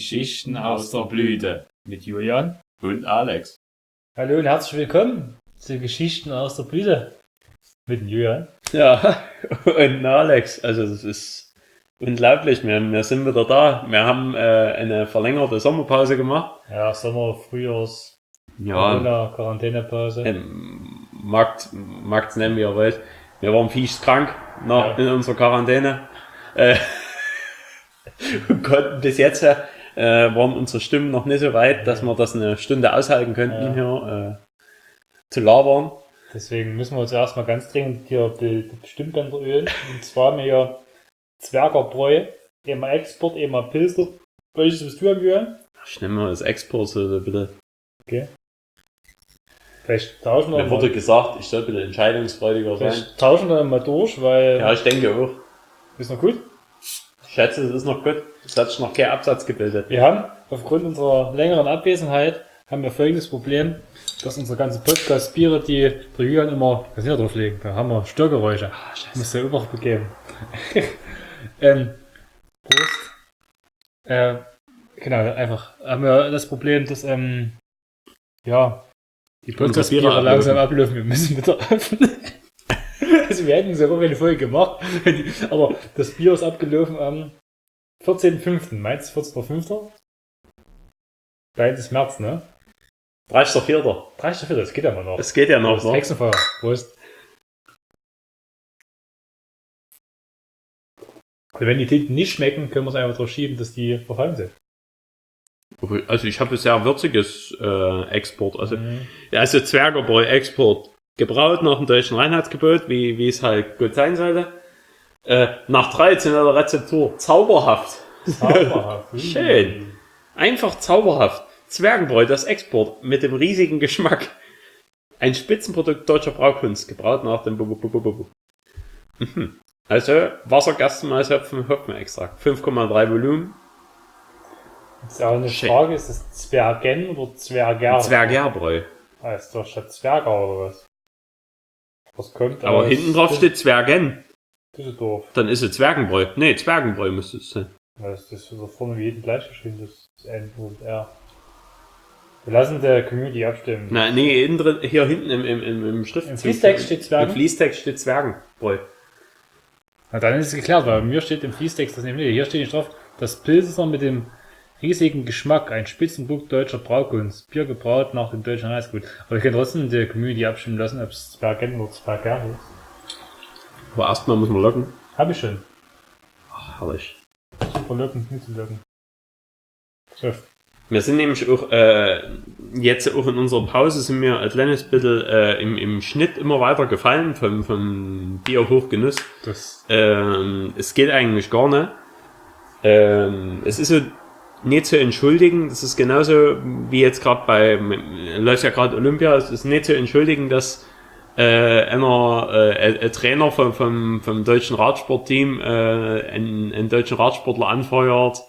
Geschichten aus der Blüte mit Julian und Alex. Hallo und herzlich willkommen zu Geschichten aus der Blüte mit Julian. Ja, und Alex, also das ist unglaublich, wir sind wieder da. Wir haben eine verlängerte Sommerpause gemacht. Ja, Sommer, Frühjahrs, Ja, Corona, Quarantänepause. magt's nennen, wie ihr wollt. Wir waren fies krank in unserer Quarantäne. Und konnten bis jetzt waren unsere Stimmen noch nicht so weit, dass wir das eine Stunde aushalten könnten, hier zu labern. Deswegen müssen wir uns erstmal ganz dringend hier die Stimmbänder ölen. Und zwar haben wir hier Zwergerbräu, einmal Export, einmal Pilsner. Welches bist du am Julian? Ich nehme mal das Export, so bitte. Okay. Vielleicht tauschen wir Mir wurde gesagt, ich soll bitte entscheidungsfreudiger sein. Vielleicht tauschen wir mal durch, weil... Ja, ich denke auch. Ist noch gut? Ich schätze, es ist noch gut. Es hat sich noch kein Absatz gebildet. Wir haben, aufgrund unserer längeren Abwesenheit, haben wir folgendes Problem, dass unsere ganzen Podcast-Biere, die der Julian immer hier drauflegen, da haben wir Störgeräusche. Muss der Überhaupt begeben. Prost. Genau, einfach haben wir das Problem, dass, die Podcast-Biere langsam ablaufen. Wir müssen wieder öffnen. Also wir hätten sogar eine Folge gemacht, aber das Bier ist abgelaufen am 14.05. Meinst du 14.05.? Deins ist März, ne? 30.04. 30.04. Das geht ja mal noch. Es geht ja noch. Das Hexenfeuer. Prost. Also wenn die Tinten nicht schmecken, können wir es einfach drauf schieben, dass die verfallen sind. Also ich habe sehr würziges Export. Also Zwergerbräu-Export. Gebraut nach dem deutschen Reinheitsgebot, wie es halt gut sein sollte. Nach traditioneller Rezeptur. Zauberhaft. Zauberhaft. Schön. Einfach zauberhaft. Zwergenbräu, das Export mit dem riesigen Geschmack. Ein Spitzenprodukt deutscher Braukunst, gebraut nach dem Also Wasser, Gerstenmalzhopfen, Hopfenextrakt. 5,3 Volumen. Das ist auch eine Frage, ist das Zwergen oder Zwerger? Zwergerbräu. Ah, ist doch statt Zwerger oder was? Was kommt Aber hinten drauf steht Zwergen. Düsseldorf. Dann ist es Zwergenbräu. Nee, Zwergenbräu müsste es sein. Ja, das ist so vorne wie jeden gleich geschrieben, das N und R. Wir lassen der Community abstimmen. Na, nee, innen drin, hier hinten im Schrift. Im Fließtext steht Zwergen? Im Fließtext steht Zwergenbräu. Na, dann ist es geklärt, weil bei mir steht im Fließtext das nämlich. Hier steht nicht drauf, das Pilsner mit dem riesigen Geschmack, ein Spitzenprodukt deutscher Braukunst. Bier gebraut nach dem deutschen Reinheitsgebot. Aber wir können trotzdem der Community abstimmen lassen, ob es Zwergen oder Zwerger ist. Aber erstmal muss man locken. Hab ich schon. Ach, herrlich. Super locken, nicht zu locken. So. Wir sind nämlich auch, jetzt auch in unserer Pause sind wir ein kleines bisschen im Schnitt immer weiter gefallen vom Bier-Hochgenuss. Es geht eigentlich gar nicht. Es ist so nicht zu entschuldigen, das ist genauso wie jetzt gerade läuft ja gerade Olympia, es ist nicht zu entschuldigen, dass ein Trainer vom deutschen Radsportteam einen deutschen Radsportler anfeuert,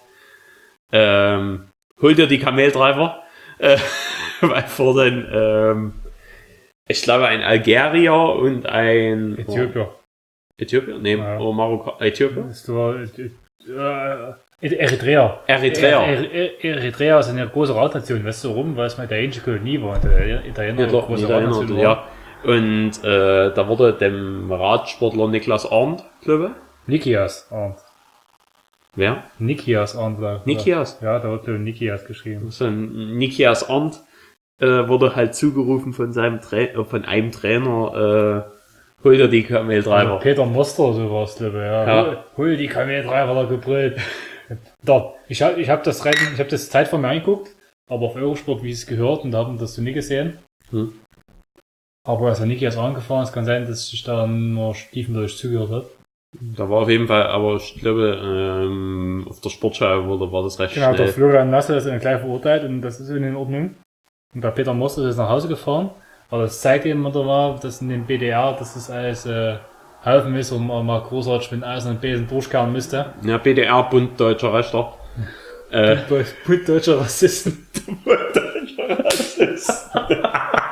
hol dir die Kameltreiber, weil vor den, ich glaube ein Algerier und ein Äthiopier? Nee, ja. Marokko, Äthiopier? Das war Eritrea. Eritrea ist eine große Radnation, weißt du warum? Weil es mal italienische Kolonie war. Der Italiener Ja, große Radnation, ja. Und da wurde dem Radsportler Niklas Arndt, glaube ich. Nikias Arndt. Wer? Nikias Arndt. Nikias? Ja, da wird Nikias geschrieben. So ein Nikias Arndt wurde halt zugerufen von von einem Trainer, hol dir die Kameltreiber. Peter Moster oder sowas, glaube ich, ja. Hol die Kameltreiber da gebrüllt. Ich hab das Zeit vor mir angeguckt, aber auf Eurosport, wie es gehört, und da haben das so nie gesehen. Aber als er Nikias angefahren ist, kann sein, dass sich da nur stiefmütterlich zugehört hat. Da war auf jeden Fall, aber ich glaube, auf der Sportschau war das recht genau, schnell. der Florian Nasse ist gleich verurteilt und das ist in Ordnung. Und der Peter Moster ist nach Hause gefahren, aber das zeigt eben wieder, dass in dem BDR, dass das alles Haufen ist und man mal großartig mit Eisen und Besen durchkehren müsste. Ja, BDR, Bund Deutscher Rechter. Bund Deutscher Rassisten. Bund Deutscher Rassisten.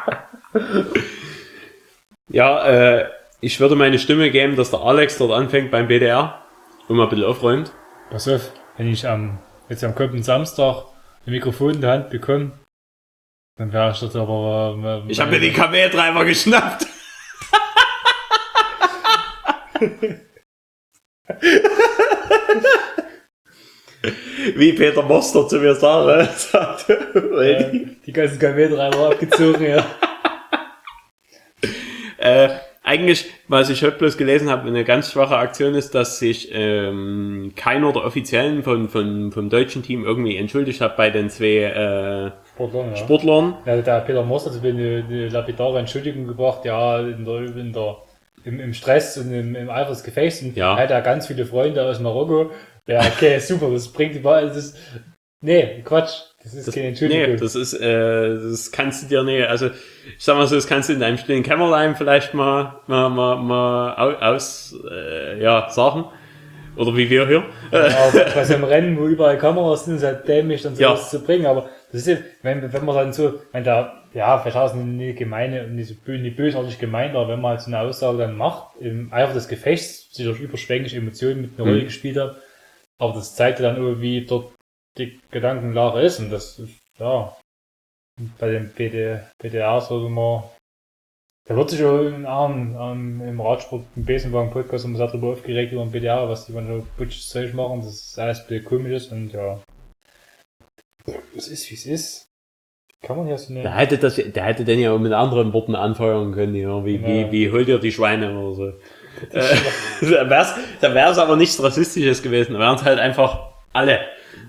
Ja, ich würde meine Stimme geben, dass der Alex dort anfängt beim BDR und mal ein bisschen aufräumt. Pass auf, wenn ich am jetzt am kommenden Samstag ein Mikrofon in der Hand bekommen, dann wäre ich das aber... Ich habe mir den Kameltreiber geschnappt. Wie Peter Moster zu mir sagt. Die ganzen Kameltreiber abgezogen, ja. Eigentlich, was ich heute bloß gelesen habe, eine ganz schwache Aktion ist, dass sich keiner der Offiziellen vom deutschen Team irgendwie entschuldigt hat bei den zwei Sportlern. Ja, der Peter Moster hat eine lapidare Entschuldigung gebracht, ja, im Stress und im Eifer des Gefechts. Und ja. Er hat ja ganz viele Freunde aus Marokko. Ja, okay, super, das bringt überall. Nee, Quatsch. Das ist keine Entschuldigung. Nee, das kannst du dir nicht, also, ich sag mal so, das kannst du in deinem stillen Kämmerlein vielleicht mal sagen. Oder wie wir hier. Ja, bei so einem Rennen, wo überall Kameras sind, ist halt dämlich, dann sowas zu bringen. Aber das ist ja, wenn man dann so, vielleicht auch nicht gemeine und nicht bösartig gemeint, aber wenn man halt so eine Aussage dann macht, im Eifer des Gefechts, sich durch überschwängliche Emotionen mit einer Rolle gespielt hat, aber das zeigt dann irgendwie dort die Gedankenlage ist, und das ist, ja, bei dem PDR sollte man, da wird sich ja im Radsport, im Besenwagen-Podcast immer sehr darüber aufgeregt über den PDR, was die so putsches Zeug machen, das ist alles ein bisschen komisch ist, und ja, es ist wie es ist. Kann man ja so eine... Der hätte den ja auch mit anderen Worten anfeuern können, ja, wie holt ihr die Schweine oder so. Da wär's aber nichts Rassistisches gewesen, da wären es halt einfach alle.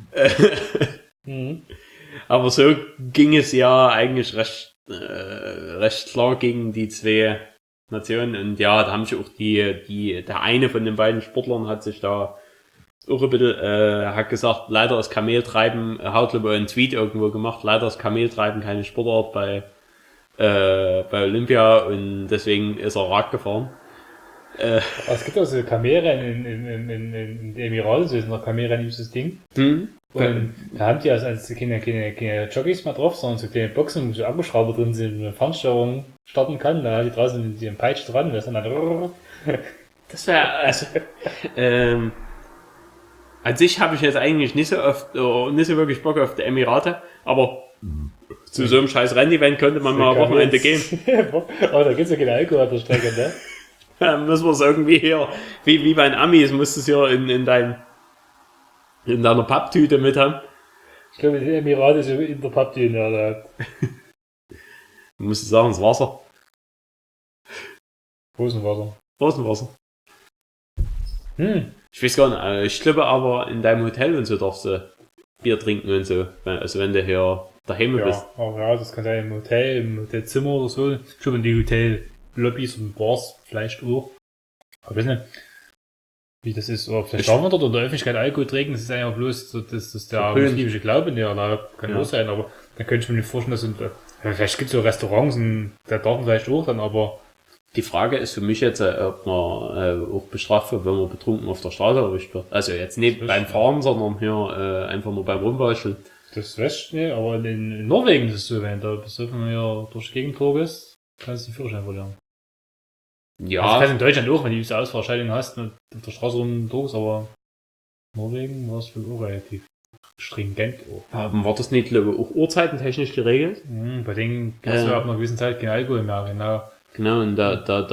Aber so ging es ja eigentlich recht klar gegen die zwei Nationen, und ja, da haben sich auch der eine von den beiden Sportlern hat sich da auch ein bisschen, hat gesagt, leider ist Kameltreiben, hat glaube ich einen Tweet irgendwo gemacht, leider ist Kameltreiben keine Sportart bei Olympia, und deswegen ist er Rad gefahren. Es gibt auch so Kamelrennen in den Emiraten, so ist noch Kamelrennen dieses Ding. Und da haben die also keine Jockeys mehr drauf, sondern so kleine Boxen, wo so Akkuschrauber drin sind, wo eine Fernsteuerung starten kann. Da hat die draußen die Peitsche dran, das ist dann das wäre, also, an sich habe ich jetzt eigentlich nicht so wirklich Bock auf die Emirate, aber zu so einem scheiß Rennevent könnte man mal am Wochenende gehen. Aber da gibt's ja keine Alkohol auf der Strecke, ne? Dann müssen wir es irgendwie hier, wie bei den Amis, musst du es hier in deiner Papptüte mit haben. Ich glaube, die Emirate ist in der Papptüte, ja, da. Du musst sagen, das Wasser. Rosenwasser. Rosenwasser. Ich weiß gar nicht, ich glaube aber in deinem Hotel und so darfst du Bier trinken und so. Also wenn du hier daheim bist. Aber ja, das kann sein im Hotelzimmer oder so. Ich glaube in die Hotellobbys und Bars vielleicht auch. Aber ich weiß nicht, wie das ist. Oder vielleicht darf man dort in der Öffentlichkeit Alkohol trinken, das ist eigentlich auch bloß so, das ist der muslimische Glaube, der da kann auch sein, aber dann könnte ich mir nicht vorstellen, dass vielleicht gibt es so Restaurants und da darf man vielleicht auch dann, aber die Frage ist für mich jetzt, ob man auch bestraft wird, wenn man betrunken auf der Straße erwischt wird. Also jetzt nicht beim Fahren, sondern hier einfach nur beim Rumbauscheln. Das weiß ich nicht, aber in Norwegen ist es so, wenn da besoffen ja durch die Gegend bist, kannst du den Führerschein verlieren. Ja. Also kannst du in Deutschland auch, wenn du diese Ausfahrscheidung hast und auf der Straße rumdruckst, aber in Norwegen war es wohl auch relativ stringent. War das nicht, glaube ich, auch uhrzeitentechnisch geregelt? Bei denen kannst du ab einer gewissen Zeit kein Alkohol mehr, genau. Genau, und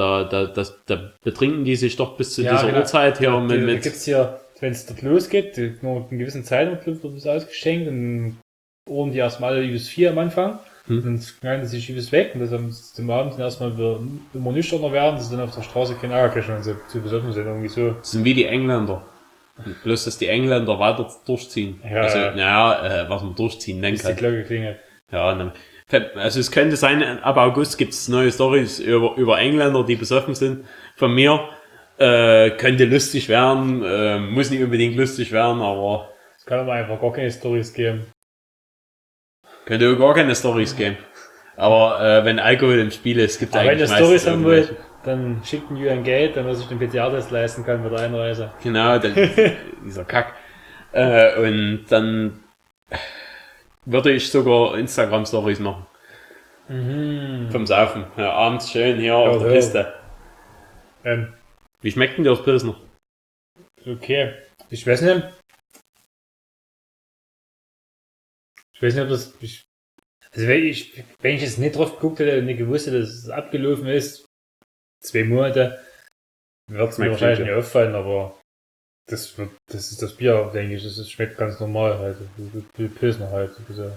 da betrinken die sich doch bis zu dieser Uhrzeit hier mit. Da gibt's hier, wenn es dort losgeht, nur in gewissen Zeiten wird das ausgeschenkt, und oben die erstmal alle bis 4 am Anfang, dann schneiden sie sich übelst weg, und das am Abend erstmal immer nüchterner werden, dass sie dann auf der Straße kein Ärger kriegen, wenn sie zu besoffen sind, irgendwie so. Das sind wie die Engländer. Bloß, dass die Engländer weiter durchziehen. Ja, also, was man durchziehen nennen kann. Die Glocke klingelt. Ja, also es könnte sein, ab August gibt es neue Stories über Engländer, die besoffen sind. Von mir könnte lustig werden, muss nicht unbedingt lustig werden, aber es kann aber einfach gar keine Stories geben. Könnte auch gar keine Stories geben. Aber wenn Alkohol im Spiel ist, gibt es eigentlich meistens. Wenn ihr Stories haben wollt, dann schickt mir ein Geld, damit ich den PCR-Test leisten kann für die Einreise. Genau, dieser Kack. Und dann würde ich sogar Instagram-Stories machen. Vom Saufen. Ja, abends schön hier auf der Piste. Wie schmeckt denn dir das Pilsner? Okay. Ich weiß nicht. Ich weiß nicht, ob das... Also wenn ich jetzt nicht drauf geguckt hätte und nicht gewusst hätte, dass es abgelaufen ist, 2 Monate, wird es mir wahrscheinlich nicht auffallen, aber das ist das Bier, denke ich, das schmeckt ganz normal halt. Wie Pilsner halt. So.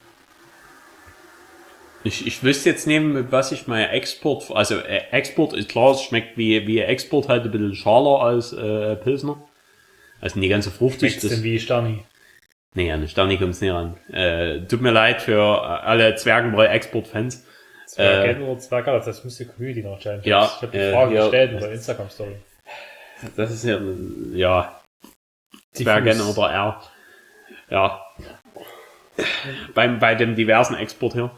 Ich wüsste jetzt nicht, was ich mal Export, also Export ist klar, es schmeckt wie Export halt ein bisschen schaler als Pilsner. Also nicht ganz so fruchtig. Schmeckt's denn wie Sterni? Nee, an Sterni kommt's nicht ran. Tut mir leid für alle Zwergenbräu-Export-Fans. Zwergen oder Zwerger, das müsste Community noch entscheiden. Ja, ich habe die Frage gestellt in der Instagram-Story. Das ist ja Zwergen oder R. Ja. Bei dem diversen Export hier.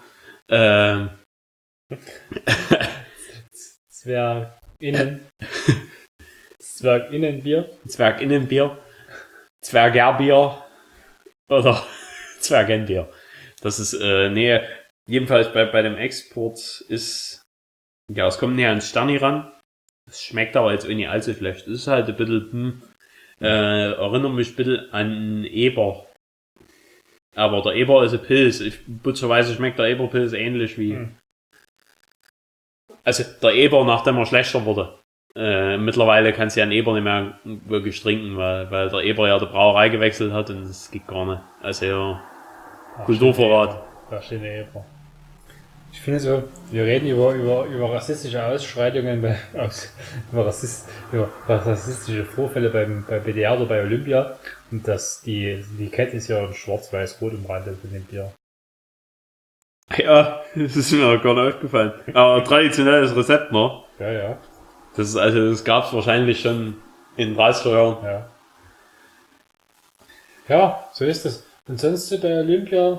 Zwerginnenbier. Zwerginnenbier. Zwergerbier. Oder Zwergenbier. Das ist, jedenfalls bei dem Export ist, ja, es kommt näher ans Sterni ran. Es schmeckt aber jetzt auch nicht allzu schlecht. Es ist halt ein bisschen, erinnert mich ein bisschen an Eber. Aber der Eber ist ein Pilz. Butcherweise schmeckt der Eberpilz ähnlich wie, also der Eber, nachdem er schlechter wurde. Mittlerweile kannst du ja einen Eber nicht mehr wirklich trinken, weil der Eber ja die Brauerei gewechselt hat und das geht gar nicht. Also ja, Kulturvorrat. Da steht der Eber. Ich finde so, wir reden über rassistische Ausschreitungen, über rassistische Vorfälle bei BDR oder bei Olympia und dass die Kette ist ja schwarz-weiß-rot umrandet von dem Bier. Ja, das ist mir auch gar nicht aufgefallen. Aber traditionelles Rezept, ne? Ja. Das gab's wahrscheinlich schon in 30er Jahren. Ja. Ja, so ist es. Und sonst bei Olympia,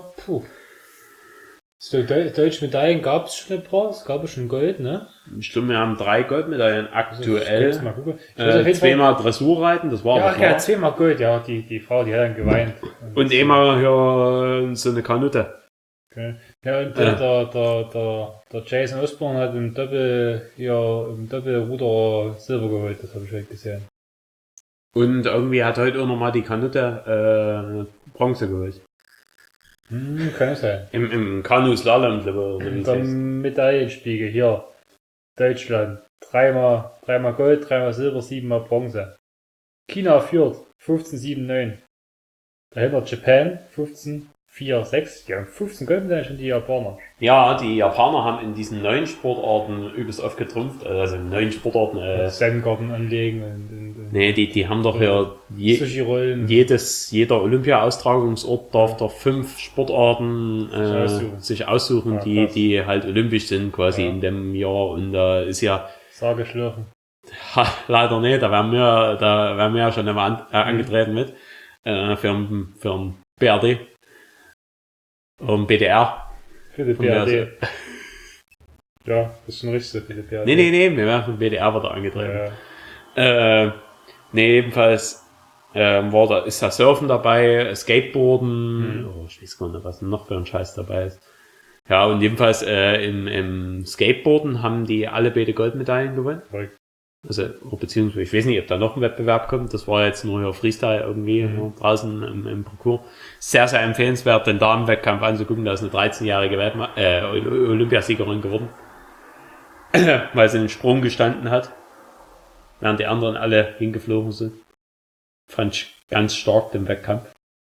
so deutsche Medaillen gab es schon ein paar, es gab schon Gold, ne? Ich glaube, wir haben 3 Goldmedaillen aktuell. Also, mal gucken. Zweimal Dressurreiten, das war aber klar. Ja, 2-mal Gold, ja, die Frau, die hat dann geweint. Und einmal hier so eine Kanute. Okay. Ja, und der Jason Osborne hat im Doppelruder Silber geholt, das habe ich heute gesehen. Und irgendwie hat heute auch nochmal die Kanute Bronze geholt. Kann es sein. Im Kanu-Slalom, Und der Medaillenspiegel hier. Deutschland. 3-mal Gold, 3-mal Silber, 7-mal Bronze. China führt 15,79. Dahinter Japan 15,46. Die haben 15 Goldmedaillen schon, die Japaner. Ja, die Japaner haben in diesen neuen Sportarten übelst oft getrumpft. Also in neuen Sportarten. Sandgarten anlegen und nee, die haben doch ja Sushi-Rollen. Jeder Olympia-Austragungsort darf doch 5 Sportarten sich aussuchen, ja, die halt olympisch sind quasi in dem Jahr. Und da ist ja Sage schlürfen. leider nicht, da wären wir ja schon immer angetreten mit für ein BRD und BDR. Für die BRD. Ja, das ist schon richtig so für die BRD. Nee, wir wären für BDR wieder angetreten. Ja. Jedenfalls ist da Surfen dabei, Skateboarden, ich weiß gar nicht, was noch für ein Scheiß dabei ist. Ja, und jedenfalls im Skateboarden haben die alle beide Goldmedaillen gewonnen. Verrückt. Also, beziehungsweise, ich weiß nicht, ob da noch ein Wettbewerb kommt. Das war jetzt nur hier Freestyle irgendwie hier draußen im Parcours. Sehr, sehr empfehlenswert, den Damenwettkampf anzugucken. Da ist eine 13-jährige Olympiasiegerin geworden. Weil sie einen Sprung gestanden hat. Während die anderen alle hingeflogen sind. Fand ich ganz stark den Wettkampf.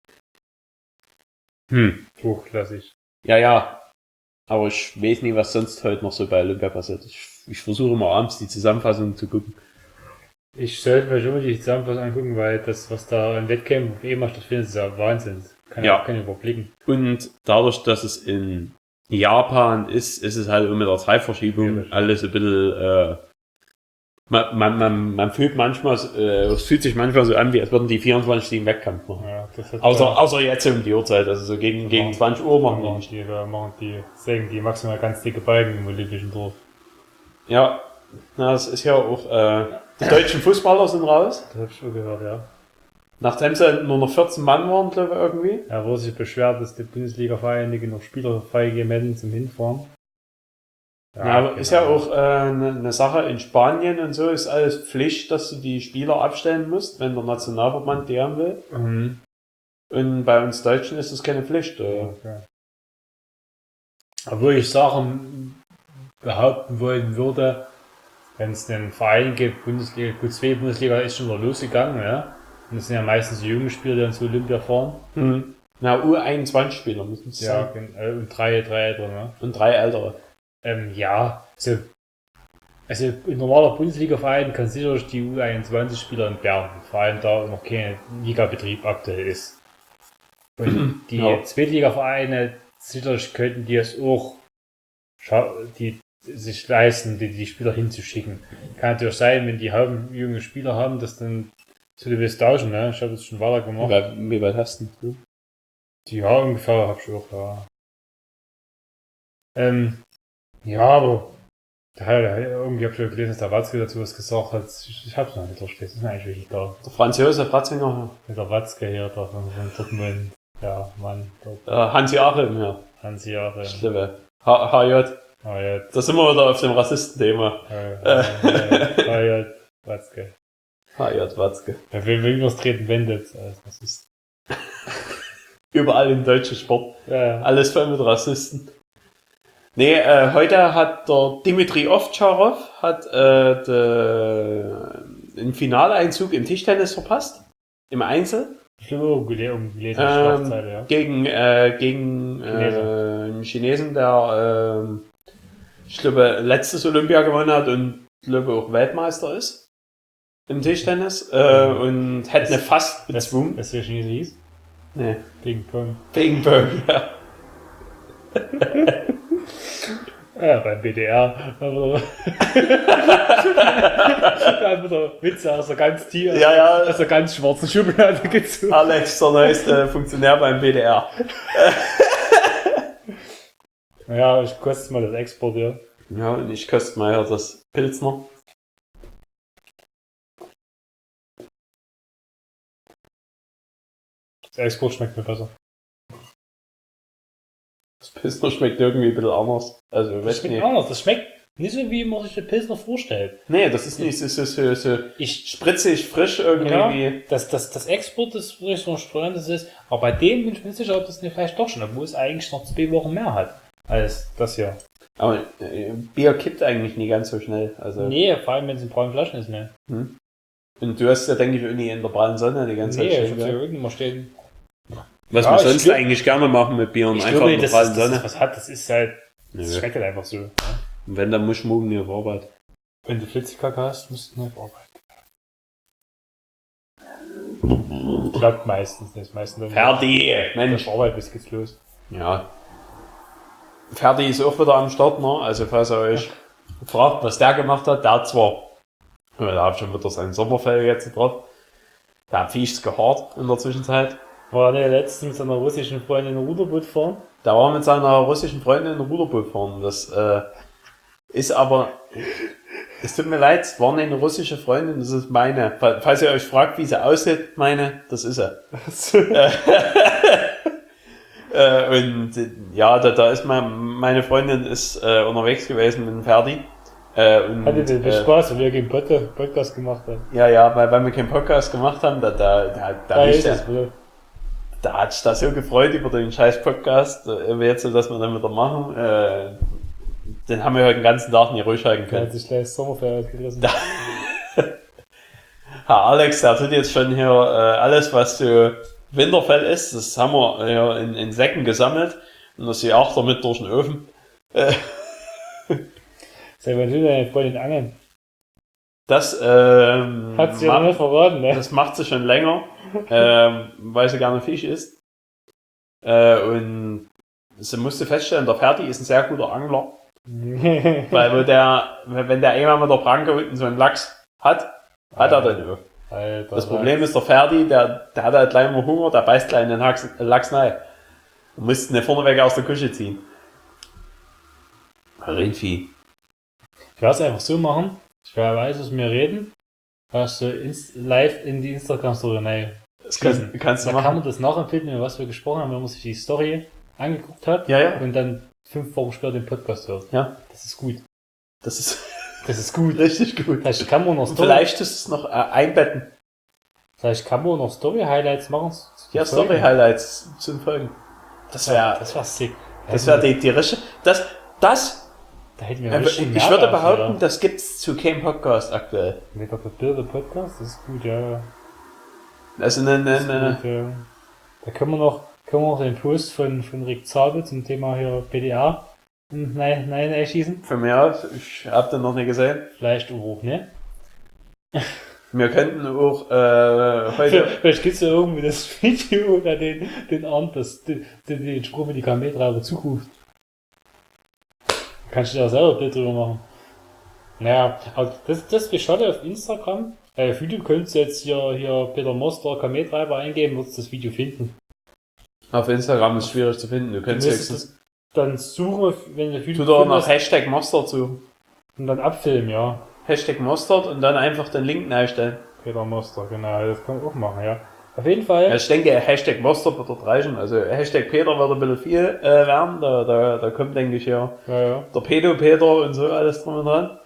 Hochklassig. Ja. Aber ich weiß nicht, was sonst heute noch so bei Olympia passiert. Ich versuche mal abends die Zusammenfassung zu gucken. Ich sollte mir schon mal die Zusammenfassung angucken, weil das, was da im Wettkampf immer stattfindet, ist ja Wahnsinn. Kann ich überblicken. Und dadurch, dass es in Japan ist es halt mit der Zeitverschiebung alles ein bisschen, man fühlt manchmal, es fühlt sich manchmal so an, wie als würden die 24 im Wettkampf machen. Ja, außer jetzt um die Uhrzeit, also so gegen 20 Uhr machen die. Sägen die maximal ganz dicke Balken im Olympischen Dorf. Ja, das ist ja auch, die deutschen Fußballer sind raus. Das hab ich schon gehört, ja. Nachdem sie nur noch 14 Mann waren, glaube ich, irgendwie. Ja, wurde sich beschwert, dass die Bundesliga-Vereine noch Spieler freigegeben hätten zum Hinfahren. Ja, genau. Ist ja auch eine Sache in Spanien und so, ist alles Pflicht, dass du die Spieler abstellen musst, wenn der Nationalverband die haben will. Und bei uns Deutschen ist das keine Pflicht. Okay. Obwohl ich Sachen behaupten wollen würde, wenn es einen Verein gibt, Bundesliga, Q2 Bundesliga ist schon wieder losgegangen, ja. Und das sind ja meistens die jungen Spieler, die dann zu Olympia fahren. Na, U21-Spieler müssen es Ja, sein. und drei ältere, ne? Und 3 ältere. Ja, also ein normaler Bundesliga-Verein kann sicherlich die U21-Spieler entbehren, vor allem da noch kein Ligabetrieb aktuell ist. Und die Ja. Zweitliga-Vereine, sicherlich könnten die es auch die sich leisten, die Spieler hinzuschicken. Kann natürlich sein, wenn die junge Spieler haben, dass dann zu dem tauschen, ne? Ich habe das schon weiter gemacht. Wie weit hast du? Ja, ungefähr habe ich auch, ja. Ja, aber irgendwie habe ich ja gelesen, dass der Watzke dazu was gesagt hat. Ich habe es noch nicht durchgelesen, das ist mir eigentlich wirklich egal. Der Franz Josef Ratzinger. Mit der Watzke hier, da von Dortmund. Ja, Mann, dort. Hansi Achim, ja. Hansi Jahre. Schlimme. HJ. Ah, jetzt. Da sind wir wieder auf dem Rassistenthema. Ja, Watzke. HJ Watzke. Ja, wenn wir es treten, wendet. Also, das ist. Überall im deutschen Sport. Ja. Alles voll mit Rassisten. Nee, heute hat der Dimitri Ovtcharov den Finaleinzug im Tischtennis verpasst. Im Einzel. Ich habe umgelesen, Schlagzeile, ja. Gegen einen Chinesen, der ich glaube letztes Olympia gewonnen hat und glaube auch Weltmeister ist im Tischtennis und hätte eine fast bezwungen. Weißt du, wie der Chinese hieß? Nee. Ping-Pong. Ping-Pong, ja. Ja, beim BDR haben wir Witze aus der ganz tief, Ja. aus der ganz schwarzen Schublade gezogen. Alex, der neueste Funktionär beim BDR. Naja, ich koste mal das Export, ja. Ja, und ich koste mal das Pilsner. Das Export schmeckt mir besser. Das Pilsner schmeckt irgendwie ein bisschen anders. Also, Das weiß schmeckt nicht. anders. Das schmeckt nicht so, wie man sich den Pilsner vorstellt. Nee, das ist nicht so Ich, spritzig, frisch irgendwie. ja, das Export ist wirklich so ein steuerndes ist, aber bei dem bin ich mir nicht sicher, ob das nicht vielleicht doch schon, obwohl es eigentlich noch 2 Wochen mehr hat als das hier. Aber Bier kippt eigentlich nie ganz so schnell. Also. Nee, vor allem wenn es in braunen Flaschen ist, ne. Und du hast ja, denke ich, irgendwie in der prallen Sonne die ganze Nee, Zeit ich hab's stehen. ja irgendwo mal stehen. Was Ja, wir ich sonst glaub- eigentlich gerne machen mit Bier und Ich einfach glaube, in der das prallen ist, das Sonne. was hat, das ist halt, das Nö. schmeckt halt einfach so. Ja. Und wenn, dann musst du morgen nicht auf Arbeit. Wenn du Flitzekacke hast, musst du nicht arbeiten. Klappt meistens nicht. Meistens Ferdi! Mensch. Mensch! Auf Arbeit, bis geht's los. Ja. Ferdi ist auch wieder am Start, ne? Also falls ihr euch fragt, was der gemacht hat, der hat zwar, der hat schon wieder sein Sommerfell jetzt drauf, der hat Viechs gehaart in der Zwischenzeit. War der letztens mit seiner russischen Freundin ein Ruderboot fahren? Der war mit seiner russischen Freundin ein Ruderboot fahren. Das ist aber, es tut mir leid, es war nicht eine russische Freundin, das ist meine. Falls ihr euch fragt, wie sie aussieht, meine, das ist sie. Und ja, da ist meine Freundin ist unterwegs gewesen mit dem Ferdi. Und, Hatte den Spaß, weil wir gegen Podcast gemacht haben. Ja, weil wir keinen Podcast gemacht haben, da hat sich das so gefreut über den scheiß Podcast, jetzt, dass wir dann wieder machen. Den haben wir heute den ganzen Tag nicht ruhig halten Der hat können. sich gleich das Sommerfeld ausgerissen. Herr Alex, der tut jetzt schon hier alles, was so Winterfell ist, das haben wir hier in Säcken gesammelt und das jagt damit durch den Ofen. Seit wann will deine Freundin angeln? Das, Hat sie ja noch nicht verraten, ne? das macht sie schon länger, weil sie gerne Fisch isst. Und sie musste feststellen, der Ferdi ist ein sehr guter Angler. Weil wenn der einmal mit der Pranke unten so einen Lachs hat er den auch. Alter, Das Problem ist, der Ferdi, der hat halt gleich mal Hunger, der beißt gleich in den Lachs rein. Du musst ihn vorneweg aus der Küche ziehen. Rindvieh. Ich werde es einfach so machen. Ich weiß, was wir reden. Hast du live in die Instagram-Story rein. Das kannst du Da kann machen. man das nachempfinden, über was wir gesprochen haben, wenn man sich die Story angeguckt hat Ja. und dann 5 Wochen später den Podcast hört. Ja. Das ist gut. Das ist Das ist gut. richtig gut. Vielleicht kann man noch Und vielleicht ist es noch einbetten. Vielleicht kann man noch Story-Highlights machen. Ja, Story-Highlights zum Folgen. Das wäre sick. Das wäre die richtige. Das, da hätten wir richtig ich würde behaupten, das gibt's zu keinem Podcast aktuell. Mit der Bilder-Podcast, das ist gut, ja. Also Gut, ja. Da können wir noch den Post von Rick Zabel zum Thema hier PDA nein erschießen. Von mir aus, ich hab den noch nicht gesehen. Vielleicht auch, ne? Wir könnten auch heute. Vielleicht gibt's ja irgendwie das Video oder den Arndt, den Spruch mit die Kameltreiber zuruft. Kannst du da selber ein Bild drüber machen. Naja, also das ist schade auf Instagram. Auf YouTube könntest du jetzt hier Peter Moster Kameltreiber eingeben, wirst das Video finden. Auf Instagram ist schwierig zu finden. Du könntest höchstens. Dann suchen, wenn du Tu da noch Hashtag Mustard zu. Und dann abfilmen, ja. Hashtag Mustard und dann einfach den Link einstellen. Peter Moster, genau, das kann man auch machen, ja. Auf jeden Fall. Ja, ich denke, Hashtag Mustard wird dort reichen. Also Hashtag Peter wird ein bisschen viel werden. Da kommt, denke ich, ja. Der Peter und so alles drum und dran.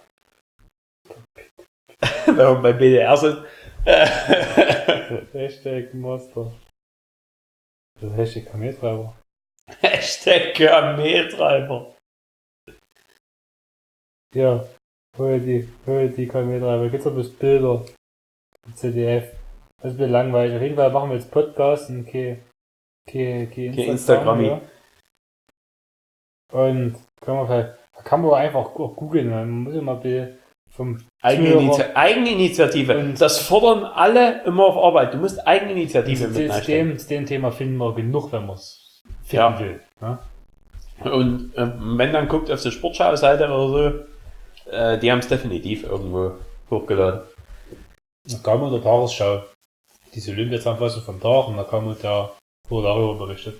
Wenn wir bei BDR sind. Hashtag Moster. Das ist Hashtag Kameltreiber. Hashtag Kameltreiber. Ja, hol die Kameltreiber. Gibt's doch bloß Bilder. CDF. Das ist ein bisschen langweilig. Auf jeden Fall machen wir jetzt Podcast und kein Instagram. Ja. Und da kann man einfach auch googeln. Man muss immer vom Eigeninitiative. Und das fordern alle immer auf Arbeit. Du musst Eigeninitiative mitnehmen. Zu dem Thema finden wir genug, wenn man es finden will. Ja? Und wenn dann guckt auf die Sportschau-Seite oder so, die haben es definitiv irgendwo hochgeladen. Da kam man der Tagesschau. Diese Olympia-Zusammenfassung vom Tag und da kam man wurde darüber berichtet.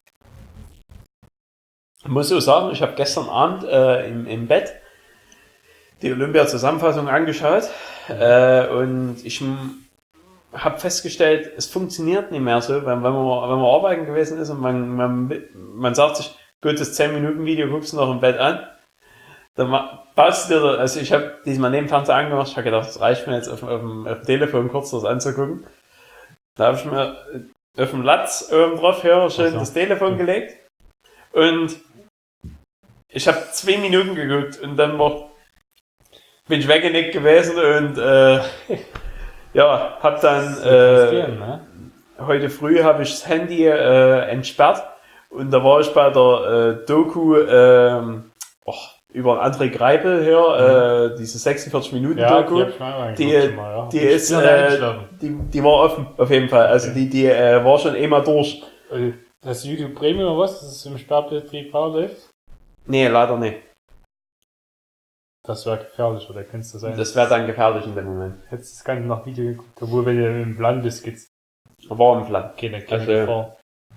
Ich muss so sagen, ich habe gestern Abend im Bett die Olympia-Zusammenfassung angeschaut und ich habe festgestellt, es funktioniert nicht mehr so, wenn man arbeiten gewesen ist und man sagt sich, gut, das 10-Minuten-Video guckst du noch im Bett an, dann baust du dir, also ich habe diesmal neben Fernseher angemacht, ich habe gedacht, das reicht mir jetzt auf dem Telefon kurz das anzugucken. Da habe ich mir auf dem Latz oben drauf schön das Telefon gelegt und ich habe 2 Minuten geguckt und dann bin ich weggenickt gewesen und hab dann heute früh habe ich das Handy entsperrt und da war ich bei der Doku über André Greipel hier, diese 46 Minuten Doku, die war offen auf jeden Fall, also die war schon mal durch. Das YouTube Premium oder was? Das ist im Sperrbetrieb läuft? Nee, leider nicht. Das wäre gefährlich, oder kennst du sein? Das wäre dann gefährlich in dem Moment. Hättest du das Ganze nach Video geguckt, obwohl wenn du im Plan bist, geht's. War im Plan. Keine Gefahr.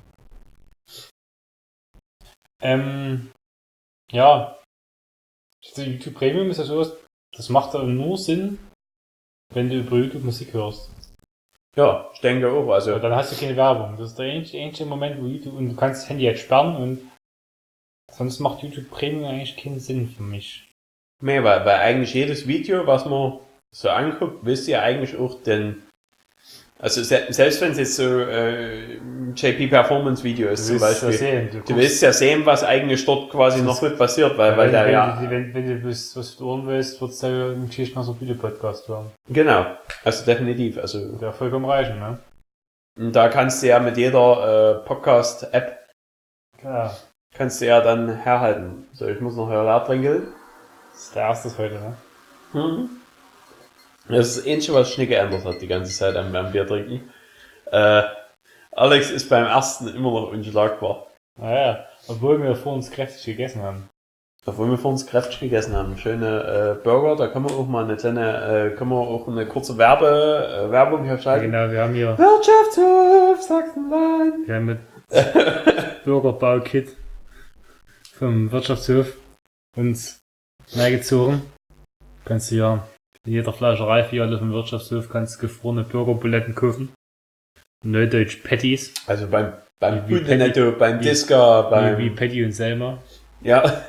Ja. Das YouTube Premium ist ja sowas, das macht aber nur Sinn, wenn du über YouTube Musik hörst. Ja, ich denke auch. Also dann hast du keine Werbung. Das ist der einzige Moment, wo YouTube, und du kannst das Handy jetzt sperren und sonst macht YouTube Premium eigentlich keinen Sinn für mich. Nee, weil eigentlich jedes Video, was man so anguckt, wisst ihr eigentlich auch also selbst wenn es jetzt so JP Performance Video ist zum Beispiel, du willst ja sehen, was eigentlich dort quasi noch mit passiert, weil wenn du was du hören willst, würdest du ja im Geschichten noch so viele Podcasts hören. Genau, also definitiv. Also der vollkommen reichen, ne? Und da kannst du ja mit jeder Podcast-App kannst du ja dann herhalten. So, ich muss noch leer trinken. Das ist der erste heute, ne? Mhm. Das ist das Einzige, was Schnick geändert hat die ganze Zeit am Bier trinken. Alex ist beim ersten immer noch unschlagbar. Naja, obwohl wir vor uns kräftig gegessen haben. Schöne Burger, da kann man auch mal eine kurze Werbung hier schalten. Ja, genau, wir haben hier Wirtschaftshof Sachsenland. Wir haben mit Burgerbau-Kit vom Wirtschaftshof uns reingezogen. Kannst du ja in jeder Fleischerei Filiale vom Wirtschaftshof kannst gefrorene Burgerbuletten kaufen. Neudeutsch Patties. Also beim Netto, beim Disca, wie Patty und Selma. Ja.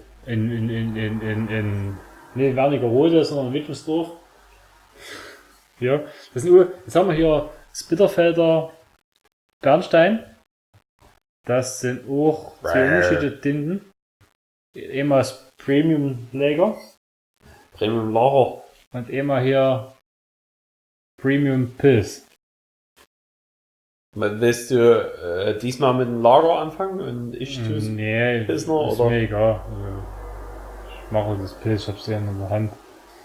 In Wernigerode, sondern in Wittmesdorf. Ja, das sind nur, jetzt haben wir hier das Bitterfelder Bernstein. Das sind auch zwei unterschiedliche Tinten. Einmal das Premium Lager Premium Lager. und einmal hier Premium Pilz. Willst du diesmal mit dem Lager anfangen und ich tue es? Nee, Pilsner, ist oder? mir egal. Also, ich mache das Pilz, ich hab's ja in der Hand.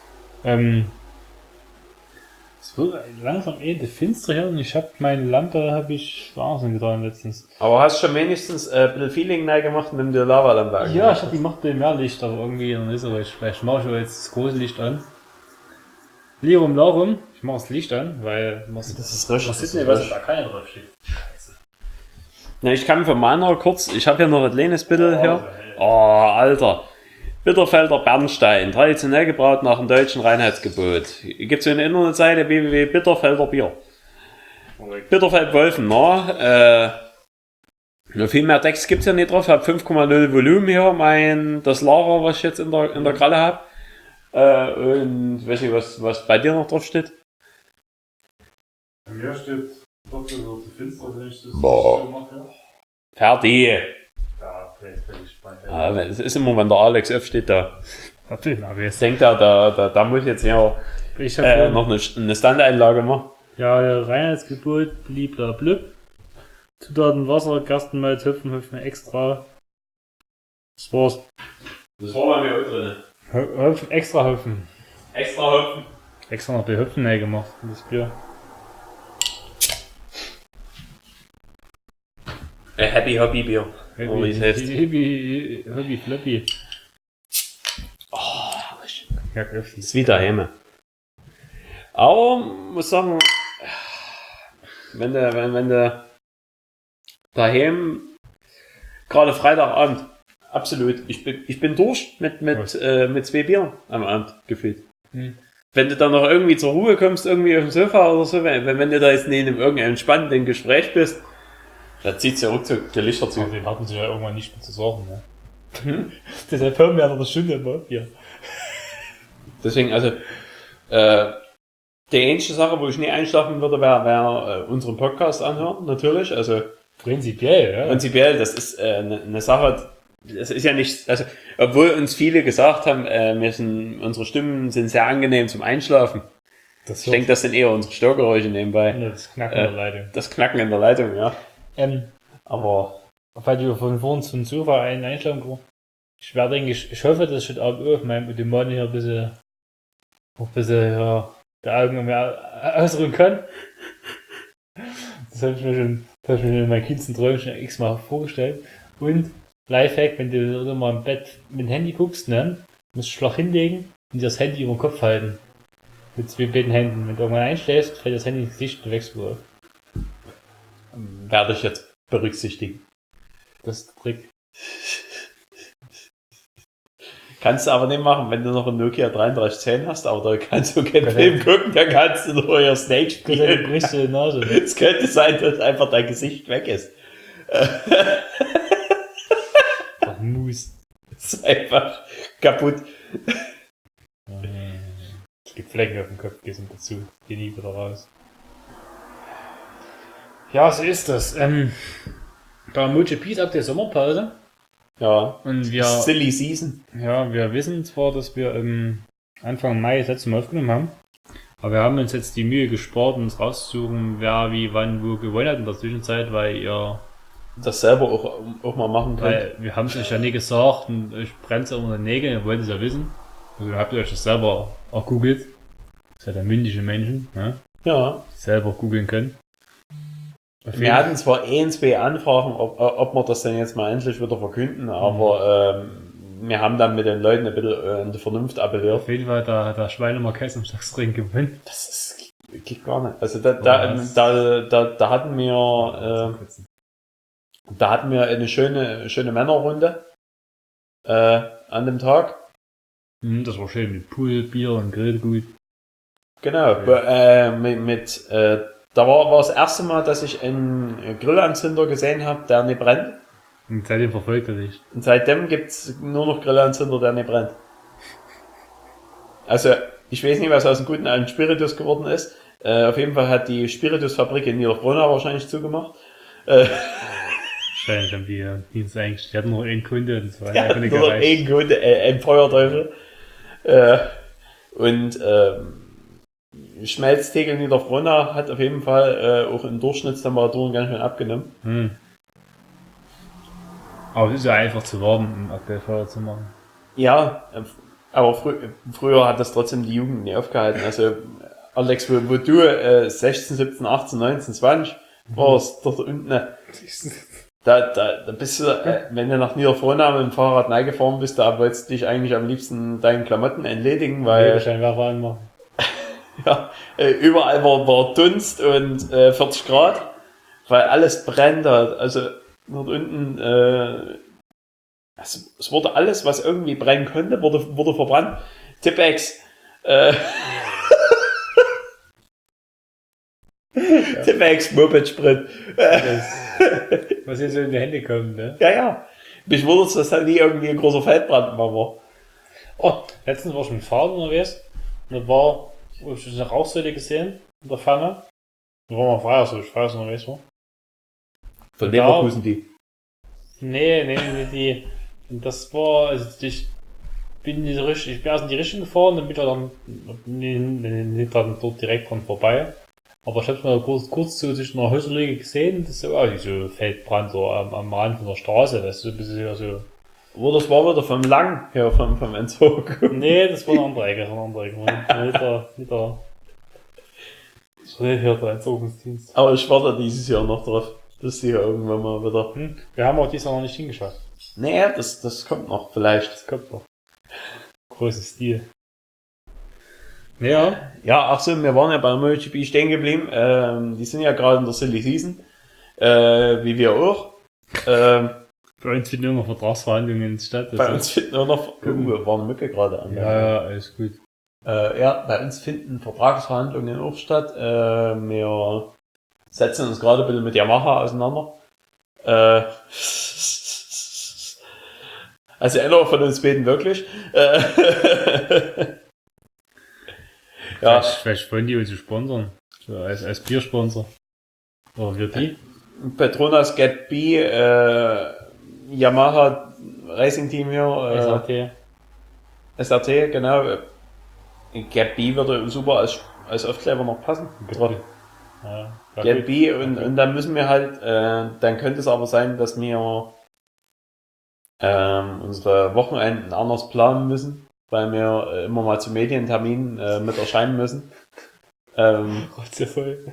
Es wird langsam finster hier und ich habe meine Lampe Wahnsinn getan letztens. Aber hast du schon wenigstens ein bisschen Feeling rein gemacht mit der Lavalampe? Ja, ich habe die macht mehr Licht, aber irgendwie dann ist es vielleicht mache ich aber jetzt das große Licht an. Lirum Larum, ich mache das Licht an, weil Das ist richtig. sieht nicht, was da keine drauf steht. Ja, ich kann für meiner kurz, ich habe hier noch ein kleines Bittel hier. Oh, Alter. Bitterfelder Bernstein, traditionell gebraut nach dem deutschen Reinheitsgebot. Gibt es eine Internetseite www.bitterfelderbier. Bitterfeld Wolfen, viel mehr Text gibt es ja nicht drauf. Ich habe 5,0 Volumen hier, das Lager, was ich jetzt in der Kralle habe. Und ich weiß nicht, was bei dir noch drauf steht. Bei mir steht trotzdem so finster, wenn ich das Boah. so mache. Fertig. Ja, vielleicht bin ich bei Ja, es ist immer, wenn der Alex aufsteht, da jetzt. denkt er, da muss ich jetzt hier Ich habe noch eine Standeinlage machen. ja, Reinheitsgebot, bliblablub. Zutaten Wasser, Gerstenmalz, Hopfen extra. Das war's. Das war bei mir auch drin. Hopfen, extra Hopfen. Extra Hopfen. Extra noch die Hopfen gemacht, das Bier. Happy Hobby Bier. Oh, wie es heißt. Hobby Floppy. Oh, Ja, Öffi. ist wieder Häme. Aber muss sagen, wenn du daheim, gerade Freitagabend, absolut, ich bin durch mit 2 Bieren am Abend gefühlt. Wenn du dann noch irgendwie zur Ruhe kommst, irgendwie auf dem Sofa oder so, wenn du da jetzt neben irgendeinem spannenden Gespräch bist, da zieht ja ruckzuck die Lichter zu. Den hatten sie ja irgendwann nicht mehr zu sagen, ne? Deshalb hören wir ja noch eine Stunde im Bier. Deswegen, also, die einzige Sache, wo ich nie einschlafen würde, wäre unseren Podcast anhören, natürlich. Also, Prinzipiell, ja. prinzipiell, das ist eine Sache, das ist ja nicht, also, obwohl uns viele gesagt haben, unsere Stimmen sind sehr angenehm zum Einschlafen. Ich denke, das sind eher unsere Störgeräusche nebenbei. das Knacken der Leitung. Das Knacken in der Leitung, ja. Aber, Weil du von vorn zum Sofa einschlafen kannst. Ich hoffe, dass ich heute auf meinem Automaten hier ein bisschen ja, die Augen mehr ausruhen kann. Das habe ich mir schon in meinen kindsten Träumen schon x-mal vorgestellt. Und Lifehack, wenn du mal im Bett mit dem Handy guckst, ne, musst du Schlag hinlegen und dir das Handy über den Kopf halten. Mit beiden Händen. Wenn du irgendwann einschläfst, fällt das Handy ins Gesicht und wächst wohl. werde ich jetzt berücksichtigen. Das ist der Trick. Kannst du aber nicht machen, wenn du noch einen Nokia 3310 hast, aber da kannst du keinen Film gucken, da kannst du nur euer Snake Du spielen. brichst dir die Nase. Ne? Es könnte sein, dass einfach dein Gesicht weg ist. Ach, Mus. Das ist einfach kaputt. Es gibt Flecken auf dem Kopf, die sind dazu. Die nie wieder raus. Ja, so ist das. Da MotoGP ist ab der Sommerpause. Ja. Und wir, Silly Season. ja, wir wissen zwar, dass wir Anfang Mai das letzte Mal aufgenommen haben. Aber wir haben uns jetzt die Mühe gespart, uns rauszusuchen, wer wie wann wo gewonnen hat in der Zwischenzeit, weil ihr, Das selber auch mal machen könnt. weil wir haben es euch ja nie gesagt und euch brennt es unter den Nägeln, ihr wollt es ja wissen. Also habt ihr euch das selber auch googelt. Das sind ja mündige Menschen, ne? Ja. Die selber googeln können. Wir hatten zwar 2 Anfragen, ob wir das denn jetzt mal endlich wieder verkünden, aber wir haben dann mit den Leuten ein bisschen in die Vernunft appelliert. Auf jeden Fall der Schweinemarquez am Sachsring gewonnen. Das geht gar nicht. Also da hatten wir eine schöne Männerrunde an dem Tag. Das war schön mit Pool, Bier und Grillgut. Genau. Da war das erste Mal, dass ich einen Grillanzünder gesehen habe, der nicht brennt. Und seitdem verfolgt er dich. Und seitdem gibt es nur noch Grillanzünder, der nicht brennt. Also Ich weiß nicht, was aus dem guten alten Spiritus geworden ist. Auf jeden Fall hat die Spiritusfabrik in Niederbrunna wahrscheinlich zugemacht. Wahrscheinlich haben die Dienst eigentlich. Die hatten nur einen Kunde, das war einfach nicht Nur noch ein Kunde, ein Feuerteufel. Und Schmelztegel Niederbrunna hat auf jeden Fall auch in Durchschnittstemperaturen ganz schön abgenommen. Aber es ist ja einfach zu warm, um aktuell Feuer zu machen. Ja, aber früher hat das trotzdem die Jugend nie aufgehalten. Also Alex, wo du 16, 17, 18, 19, 20 warst, dort unten, da bist du, wenn du nach Niederbrunna mit dem Fahrrad reingefahren bist, da wolltest du dich eigentlich am liebsten deinen Klamotten entledigen, weil Wahrscheinlich anmachen. ja, überall war Dunst und 40 Grad, weil alles brennt hat. Also dort unten, es wurde alles, was irgendwie brennen konnte, wurde verbrannt. Tippex, Tippex, Moped-Sprit. Was jetzt so in die Hände kommt, ne? Ja. Mich wundert, dass da nie irgendwie ein großer Feldbrand mal war. Oh, letztens war ich mit dem Fahrrad unterwegs und da war, wo ich eine Rauchsäule gesehen, in der Pfanne. Da war mal Freitag, so ich weiß unterwegs war. Von Leverkusen die. Nee, die. Und das war, also ich bin erst in die Richtung gefahren, dann bin ich nicht dort direkt dran vorbei. Aber ich hab's mal kurz so zwischen einer Häuserlege gesehen, das ist so auch so Feldbrand so am Rand von der Straße, das ist so ein bisschen so. Wo das war wieder vom Lang, ja, vom Entzug. Nee, das war eine andere Ecke, wieder. So hier der Entzugungsdienst. Aber ich warte dieses Jahr noch drauf, dass die hier irgendwann mal wieder. Wir haben auch dieses Jahr noch nicht hingeschafft. Nee, das kommt noch, vielleicht. Das kommt noch. Großes Stil. Ja. Ja, ach so, wir waren ja bei MotoGP stehen geblieben. Die sind ja gerade in der Silly Season. Wie wir auch. Bei uns finden immer Vertragsverhandlungen statt. Bei uns finden auch noch. War eine Mücke gerade an. Ja, alles gut. Ja, bei uns finden Vertragsverhandlungen auch statt. Wir setzen uns gerade ein bisschen mit Yamaha auseinander. Also einer von uns beten wirklich. Ja. Vielleicht wollen die uns sponsern. So als Biersponsor. Oder wir die? Petronas Get B, Yamaha Racing Team hier. SRT, genau. Get B würde super als Aufkleber noch passen. Ja, Get B und dann müssen wir halt, dann könnte es aber sein, dass wir unsere Wochenenden anders planen müssen, weil wir immer mal zu Medienterminen mit erscheinen müssen. Rotzevoll.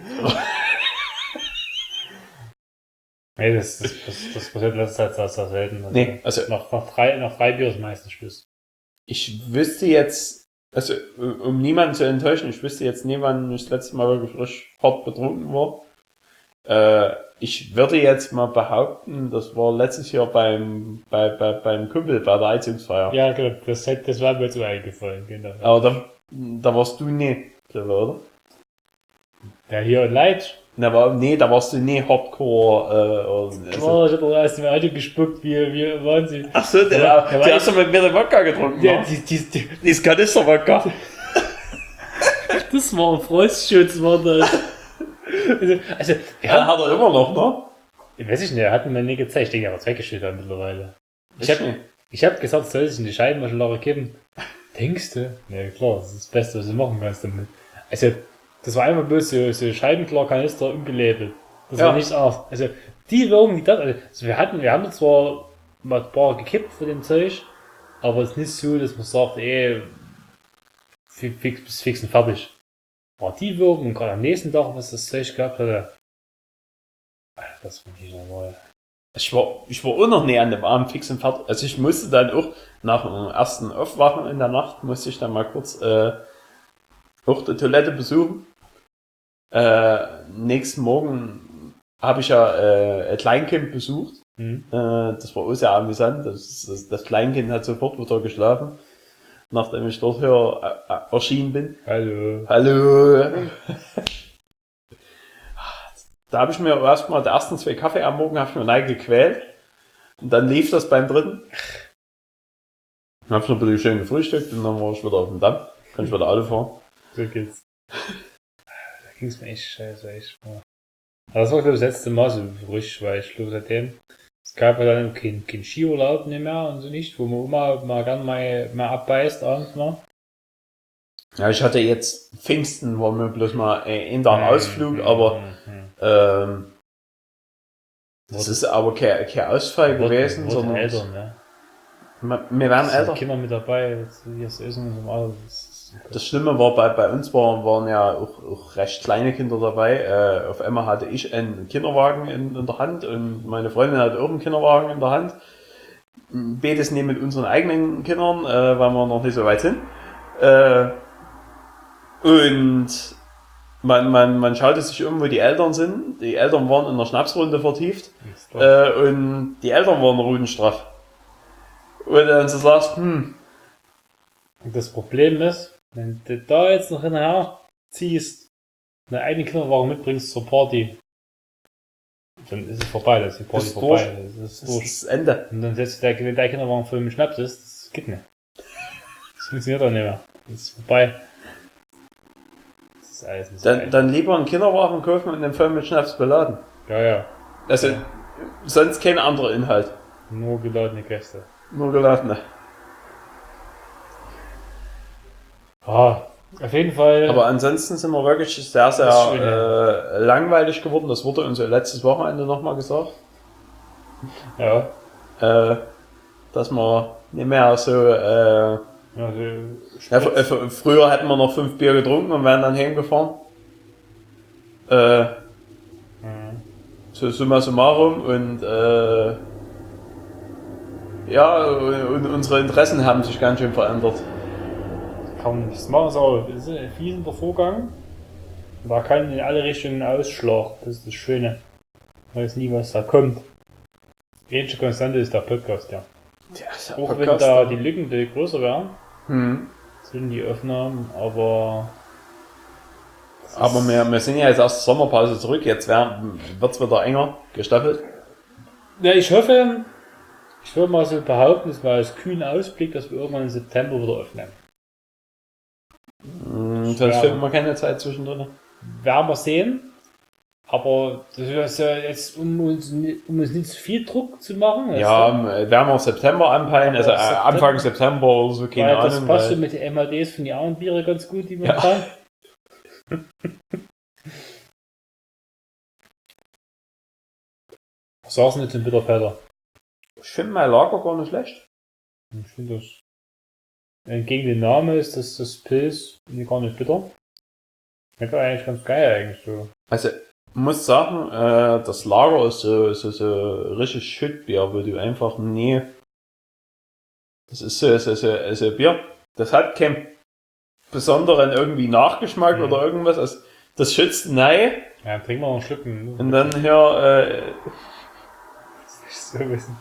Nee, das passiert letzter Zeit sehr selten. Also nee, also nach Freibier ist meistens Schluss. Ich wüsste jetzt, also um niemanden zu enttäuschen, ich wüsste jetzt nie, wann ich das letzte Mal wirklich frisch hart betrunken war. Ich würde jetzt mal behaupten, das war letztes Jahr beim Kumpel bei der Einzugsfeier. Ja, genau, das war mir so eingefallen, genau. Aber da warst du nie, oder? Ja, hier in Leitsch. Da warst du nie Hardcore. Ich hab doch erst im Auto gespuckt, wie Wahnsinn. Ach so, der hast du mit mir den Wodka getrunken, ja, ne? Dieses Kanister-Wodka. Das war ein Frostschutz, war das. Also ja, hat er immer noch, ne? Ich weiß nicht, er hat mir nie gezeigt. Ich denke, er hat es weggeschüttet mittlerweile. Ich hab gesagt, soll ich in die Scheibenwaschlache kippen? Denkst du? Ja klar, das ist das Beste, was du machen kannst damit. Also, das war einfach bloß so Scheibenklarkanister umgelabelt. Das war nichts anderes. Also, die Wirkung, die das, also wir haben zwar mal ein paar gekippt für den Zeug, aber es ist nicht so, dass man sagt, fix und fertig. War die Wirkung, gerade am nächsten Tag, was das Zeug gehabt hatte. Das fand ich normal. Ich war auch noch nie an dem Abend fix und fertig. Also ich musste dann auch nach dem ersten Aufwachen in der Nacht, musste ich dann mal kurz auch die Toilette besuchen. Nächsten Morgen habe ich ja ein Kleinkind besucht. Das war auch sehr amüsant. Das Kleinkind hat sofort wieder geschlafen, nachdem ich dort hier erschienen bin. Hallo. Da habe ich mir erstmal die ersten 2 Kaffee am Morgen habe ich mir gequält. Und dann lief das beim dritten. Dann habe ich noch ein bisschen schön gefrühstückt und dann war ich wieder auf dem Damm. Kann ich wieder Auto fahren. So geht's. Da ging's mir echt scheiße, echt. Aber das war, glaube ich, das letzte Mal so frisch, weil ich glaube, seitdem, es gab ja dann kein Skiurlaub nicht mehr und so nicht, wo man immer mal gern mal abbeißt abends mal. Ja, ich hatte jetzt Pfingsten, war mir bloß mal in der Ausflug, aber das ist aber kein Ausfall gewesen, sondern Eltern, ja. Wir werden älter. Kinder mit dabei, hier ist Essen und so alles. Das Schlimme war, bei uns waren ja auch recht kleine Kinder dabei. Auf einmal hatte ich einen Kinderwagen in der Hand und meine Freundin hatte auch einen Kinderwagen in der Hand. Beides neben mit unseren eigenen Kindern, weil wir noch nicht so weit sind. Und man schaute sich um, wo die Eltern sind. Die Eltern waren in der Schnapsrunde vertieft und die Eltern waren rudenstraff. Und dann so sagst, Und das Problem ist, wenn du da jetzt noch hinterher ziehst, einen eigenen Kinderwagen mitbringst zur Party, dann ist es vorbei, dann ist die Party vorbei. Das ist durch. Das ist das Ende. Und dann setzt der Kinderwagen voll mit Schnaps ist, das geht nicht. Das funktioniert doch nicht mehr. Das ist vorbei. Das ist alles nicht so Dann lieber einen Kinderwagen kaufen und den voll mit Schnaps beladen. Ja. Also, sonst kein anderer Inhalt. Nur geladene Gäste. Nur geladene. Auf jeden Fall. Aber ansonsten sind wir wirklich sehr, sehr langweilig geworden. Das wurde uns letztes Wochenende nochmal gesagt. Ja. Dass wir nicht mehr so... früher hätten wir noch 5 Bier getrunken und wären dann heimgefahren. So summa summarum und und unsere Interessen haben sich ganz schön verändert. Kann man nichts machen, aber es ist ein fließender Vorgang. Da kann in alle Richtungen Ausschlag. Das ist das Schöne. Man weiß nie, was da kommt. Die einzige Konstante ist der Podcast, ja. Auch Podcast, wenn da die Lücken viel größer werden, sind die Aufnahmen, aber wir sind ja jetzt aus der Sommerpause zurück, jetzt wird's wieder enger gestaffelt. Ja, ich hoffe, ich würde mal so behaupten, es war als kühnen Ausblick, dass wir irgendwann im September wieder öffnen. Sonst finden wir keine Zeit zwischendrin. Werden wir sehen. Aber das ist ja jetzt, um uns nicht zu viel Druck zu machen. Ja, werden wir September anpeilen, also Anfang September oder so, keine Ahnung. Das passt mit den MADs von den anderen Biere ganz gut, die wir haben. Was sagst du denn zum Bitterfelder? Ich finde mein Lager gar nicht schlecht. Ich finde das. Entgegen dem Namen ist das Pilz gar nicht bitter. Schmeckt eigentlich ganz geil eigentlich so. Also, ich muss sagen, das Lager ist so richtig Schüttbier, wo du einfach nie... Das ist so Bier. Das hat keinen besonderen irgendwie Nachgeschmack oder irgendwas. Also, das schützt nein. Ja, trinken wir noch einen Schluck. Und dann hier... Das ist nicht so wissen.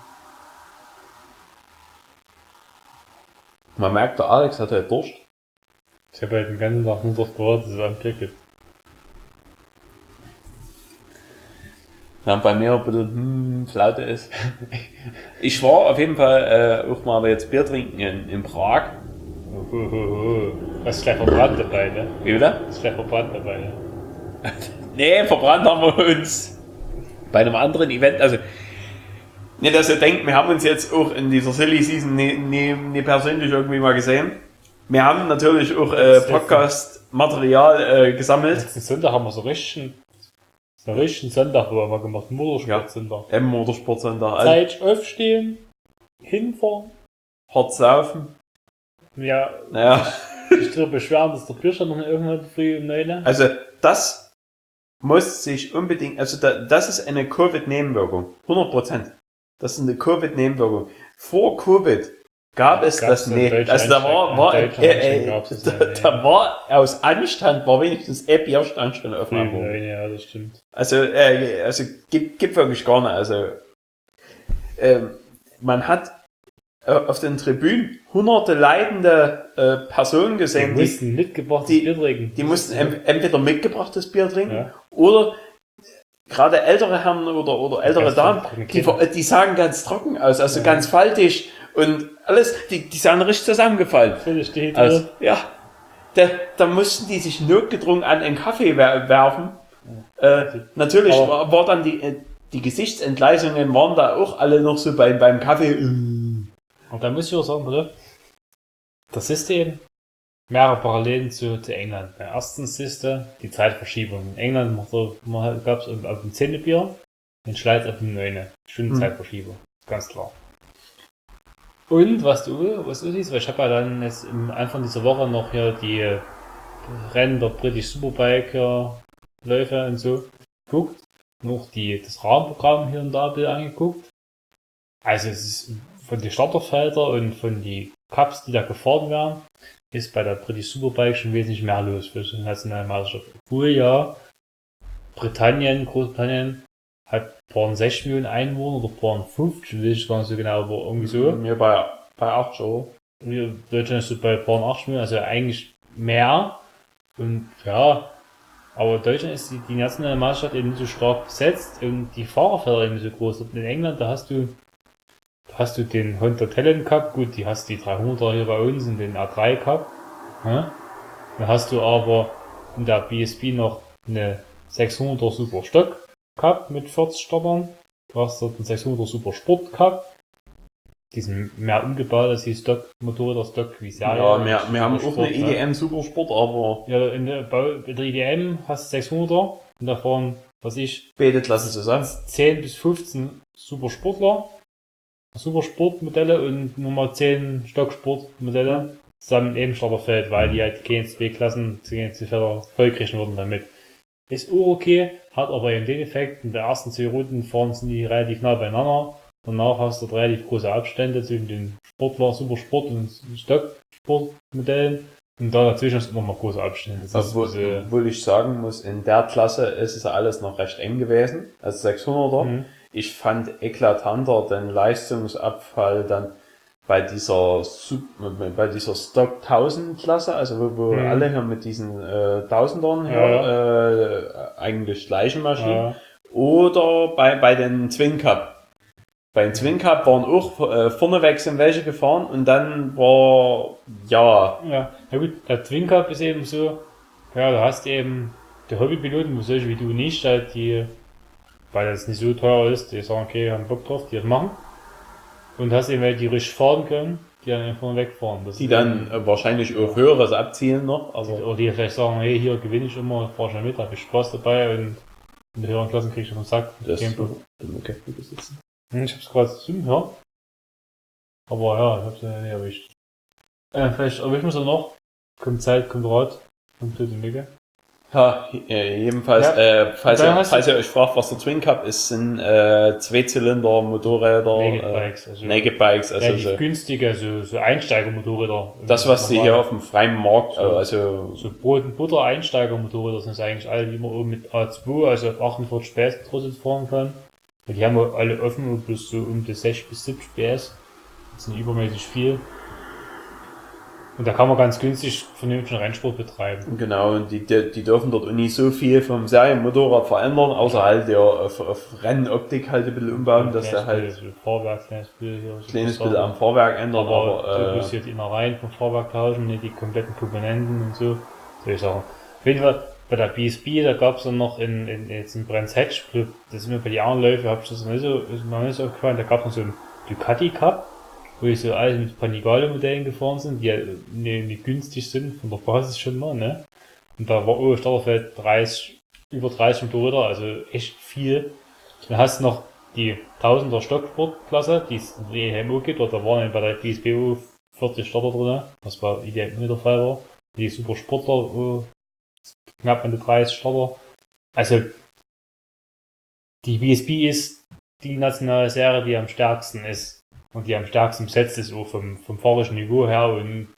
Man merkt, der Alex hat halt Durst. Ich habe halt den ganzen Tag nur drauf gewartet, dass es anblicket. Während bei mir ein bisschen Flaute ist. Ich war auf jeden Fall auch mal jetzt Bier trinken in Prag. Was ist gleich verbrannt dabei, ne? Wie bitte? Was ist gleich verbrannt dabei, ne? Nee, verbrannt haben wir uns bei einem anderen Event. Also, nicht, dass ihr denkt, wir haben uns jetzt auch in dieser Silly Season nie persönlich irgendwie mal gesehen. Wir haben natürlich auch Podcast-Material gesammelt. Letzten Sonntag haben wir so richtig einen Sonntag wir gemacht, Motorsport-Sonntag. Ja, Motorsport-Sonntag. Zeit aufstehen, hinfahren. Hart saufen. Ja, naja. Ich darüber beschweren, dass der Bierstand noch irgendwann früh um 9. Also, das muss sich unbedingt, also das ist eine Covid-Nebenwirkung. 100%. Das ist eine Covid-Nebenwirkung. Vor Covid gab es das nicht. Also da war aus Anstand, war wenigstens ein Bierstand schon öffnen worden. Ja, das stimmt. Also gibt wirklich gar nicht. Also, man hat auf den Tribünen hunderte leidende Personen gesehen, die mussten mitgebrachtes Bier trinken. Die mussten entweder mitgebrachtes Bier trinken oder gerade ältere Herren oder ältere Damen, die sahen ganz trocken aus, also ganz faltig und alles, die sahen richtig zusammengefallen. Völlig also, ja, da mussten die sich notgedrungen an einen Kaffee werfen. Natürlich war dann die Gesichtsentgleisungen waren da auch alle noch so beim Kaffee. Und da muss ich auch sagen, bitte, das System mehrere Parallelen zu England. Erstens ist die Zeitverschiebung. In England gab es auf dem 10. Bier, in Schweiz auf dem 9. Stunden Zeitverschiebung. Ganz klar. Und was du siehst, weil ich habe ja dann jetzt am Anfang dieser Woche noch hier die Rennen der British Superbike Läufe und so geguckt. Noch das Rahmenprogramm hier und da angeguckt. Also es ist von den Starterfeldern und von den Cups, die da gefahren werden, ist bei der British Superbike schon wesentlich mehr los für die nationale Meisterschaft. Obwohl ja Großbritannien hat paar 6 Millionen Einwohner oder paar 50, will ich gar nicht so genau, aber irgendwie so. Mir bei 8 Euro. Deutschland ist so bei paar 8 Millionen, also eigentlich mehr. Und ja, aber Deutschland ist die nationale Meisterschaft eben nicht so stark besetzt und die Fahrerfelder eben so groß. Und in England, da hast du den Honda Talent Cup, gut, die hast die 300er hier bei uns und den A3 Cup. Ja? Dann hast du aber in der BSB noch eine 600er Super Stock Cup mit 40 Startern. Du hast dort einen 600er Super Sport Cup. Die sind mehr umgebaut als die Stock-Motorräder, Stock wie Serie. Ja, wir haben auch eine EDM Supersport, aber... Ja, in der EDM hast du 600er und davon, was ich... Betet, lass es so sein. 10 bis 15 Supersportler, Supersportmodelle und Nummer 10 Stocksportmodelle zusammen im Starterfeld, weil die halt keine zwei Klassen, die Felder vollkriegen würden damit. Ist auch okay, hat aber eben den Effekt, in der ersten 2 Runden fahren sind die relativ nah beieinander. Danach hast du relativ große Abstände zwischen den Supersport und Stocksportmodellen. Und da dazwischen hast du nochmal große Abstände. Obwohl ich sagen muss, in der Klasse ist es alles noch recht eng gewesen, also 600er. Ich fand eklatanter den Leistungsabfall dann bei dieser Stock 1000 Klasse, also wo alle hier mit diesen 1000ern eigentlich gleichen Maschinen. Oder bei den Twin Cup. Beim Twin Cup waren auch vorneweg sind welche gefahren und dann war, ja gut, der Twin Cup ist eben so, ja, da hast du eben die Hobbypiloten, solche wie du nicht, halt die, weil das nicht so teuer ist, die sagen, okay, haben Bock drauf, die das machen. Und hast eben welche, die richtig fahren können, die dann einfach wegfahren. Das die dann wahrscheinlich auch höheres abzielen noch. Also oder die vielleicht sagen, hey, hier gewinne ich immer, fahr schon mit, hab ich Spaß dabei und in den höheren Klassen krieg ich auf den Sack. Das okay, besitzen. Ich hab's gerade zum Hören. Aber ja, ich hab's ja nicht erwischt. Vielleicht erwischen wir es noch. Kommt Zeit, kommt Rat, kommt die Micke. Ja, jedenfalls, falls ihr euch fragt, was der Twin Cup ist, sind 2-Zylinder Motorräder, Naked Bikes, also relativ günstige, so Einsteigermotorräder. Das, was sie hier auf dem freien Markt, so Brot- und Butter-Einsteigermotorräder sind eigentlich alle, die man oben mit A2, also auf 48 PS gedrosselt fahren kann. Die haben wir alle offen und bloß so um die 60 bis 70 PS. Das sind übermäßig viel. Und da kann man ganz günstig vernünftigen Rennsport betreiben. Genau, und die dürfen dort nicht so viel vom Serienmotorrad verändern, außer halt der auf Rennoptik halt ein bisschen umbauen, dass der halt kleines Bild am Fahrwerk ändert, aber du musst hier die Innereien vom Fahrwerk tauschen, nicht die kompletten Komponenten und so. Soll ich sagen. Auf jeden Fall, bei der BSB, da gab es dann noch jetzt in Brands Hatch Club, das sind mir bei den anderen Läufen, hab ich das noch nicht so aufgefallen, da gab es noch so einen Ducati Cup, wo ich so alle mit Panigale-Modellen gefahren sind, die ja nicht günstig sind, von der Basis schon mal, ne? Und da war Starterfeld über 30 Motorräder, also echt viel. Dann hast du noch die 1000er Stocksportklasse, die es in der EMO gibt, oder da waren bei der BSBO 40 Starter drin, was bei IDM nicht der Fall war. Die Super Sportler, knapp an die 30 Starter. Also, die BSB ist die nationale Serie, die am stärksten ist. Und die am stärksten besetzt ist, auch vom fahrerischen Niveau her. Und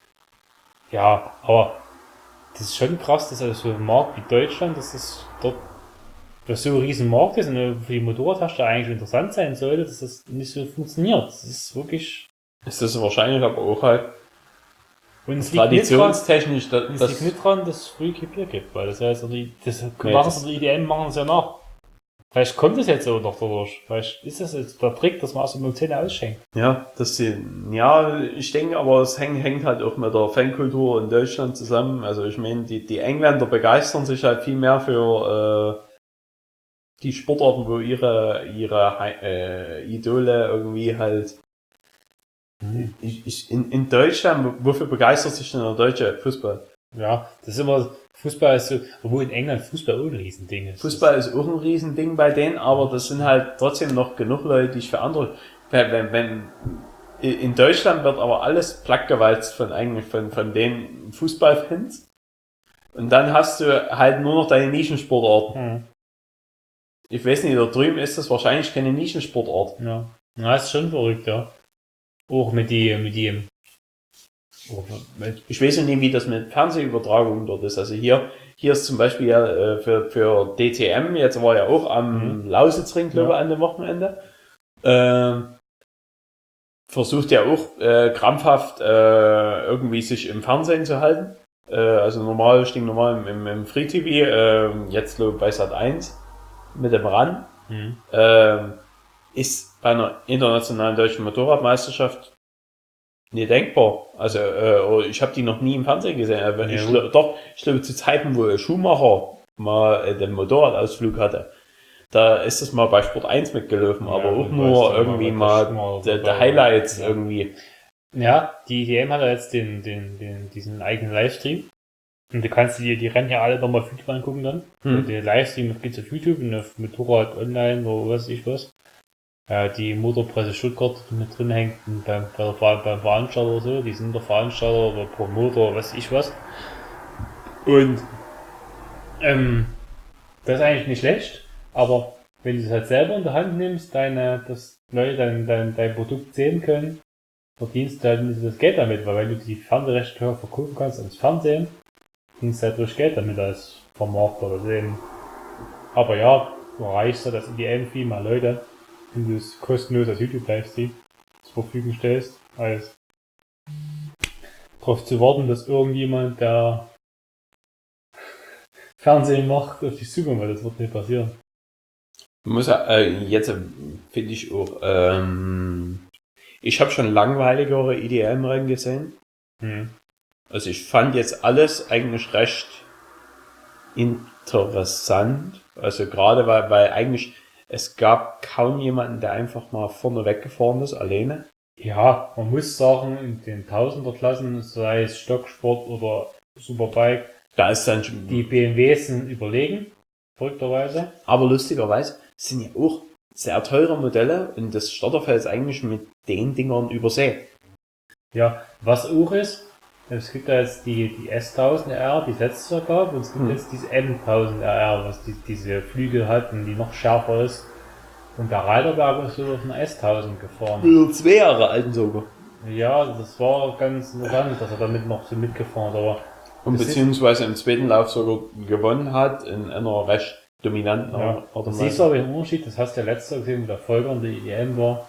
ja, aber das ist schon krass, dass also so ein Markt wie Deutschland, dass das dort so ein riesen Markt ist und für die Motorradhersteller eigentlich interessant sein sollte, dass das nicht so funktioniert. Das ist wirklich. Ist das wahrscheinlich aber auch halt. Und es traditionstechnisch, liegt nicht dran, dass es Free Bier gibt, weil das heißt, das Nee, machen sie die IDM machen es ja nach. Vielleicht kommt es jetzt so noch dadurch. Vielleicht ist das jetzt der Trick, dass man aus dem Zähne ausschenkt. Ja, ich denke, aber es hängt halt auch mit der Fankultur in Deutschland zusammen. Also ich meine, die Engländer begeistern sich halt viel mehr für die Sportarten, wo ihre Idole irgendwie halt. In Deutschland, wofür begeistert sich denn der deutsche Fußball? Ja, das ist immer, Fußball ist so, obwohl in England Fußball auch ein Riesending ist. Fußball ist auch ein Riesending bei denen, aber das sind halt trotzdem noch genug Leute, die ich für andere. Wenn in Deutschland wird aber alles plattgewalzt von den Fußballfans. Und dann hast du halt nur noch deine Nischensportarten. Ich weiß nicht, da drüben ist das wahrscheinlich keine Nischensportart. Ja, das ist schon verrückt, ja. Auch mit dem. Ich weiß nicht, wie das mit Fernsehübertragungen dort ist. Also hier ist zum Beispiel ja für DTM, jetzt war ja auch am Lausitzring, glaube ich, an dem Wochenende, versucht ja auch krampfhaft irgendwie sich im Fernsehen zu halten. Also stinknormal im Free TV, jetzt glaube ich bei Sat.1 mit dem RAN. Ist bei einer internationalen deutschen Motorradmeisterschaft nicht denkbar. Also ich habe die noch nie im Fernsehen gesehen. Aber ich glaube zu Zeiten, wo Schumacher mal den Motorradausflug hatte, da ist das mal bei Sport 1 mitgelaufen, aber auch nur irgendwie mal der Highlights irgendwie. Ja, die IDM hat ja jetzt diesen eigenen Livestream. Und du kannst dir die Rennen ja alle nochmal auf YouTube angucken dann. Der Livestream geht auf YouTube und auf Motorrad online oder was weiß ich was. Die Motorpresse Stuttgart, die mit drin hängt beim Veranstalter oder so, die sind der Veranstalter oder Promoter, was weiß ich was. Und das ist eigentlich nicht schlecht, aber wenn du es halt selber in der Hand nimmst, dass Leute dein Produkt sehen können, verdienst du halt nicht das Geld damit, weil wenn du die Fernsehrechte verkaufen kannst ans Fernsehen, verdienst du halt durch Geld damit als Vermarkter oder sehen. Aber ja, du erreichst ja das IDM viel mehr Leute, wenn du es kostenlos als YouTube-Livestream zur Verfügung stellst, als darauf zu warten, dass irgendjemand, der Fernsehen macht, auf dich zukommt, weil das wird nicht passieren. Muss jetzt finde ich auch, ich habe schon langweiligere IDM-Rennen gesehen. Also ich fand jetzt alles eigentlich recht interessant. Also gerade weil eigentlich es gab kaum jemanden, der einfach mal vorne weggefahren ist, alleine. Ja, man muss sagen, in den Tausenderklassen, sei es Stocksport oder Superbike, da ist dann die BMWs sind überlegen, verrückterweise. Aber lustigerweise sind ja auch sehr teure Modelle und das Starterfeld ist eigentlich mit den Dingern übersät. Ja, was auch ist, es gibt ja jetzt die S1000RR, die es letztes Jahr gab, und es gibt jetzt diese M1000RR, was diese Flügel hat und die noch schärfer ist. Und der Reiderberger ist so auf einer S1000 gefahren. Nur 2 Jahre alten sogar. Ja, das war ganz interessant, dass er damit noch so mitgefahren ist, aber. Und beziehungsweise im zweiten Lauf sogar gewonnen hat, in einer recht dominanten Art und Weise. Siehst du aber den Unterschied, das hast du ja letztes Jahr gesehen, wo der Volker und die IDM war.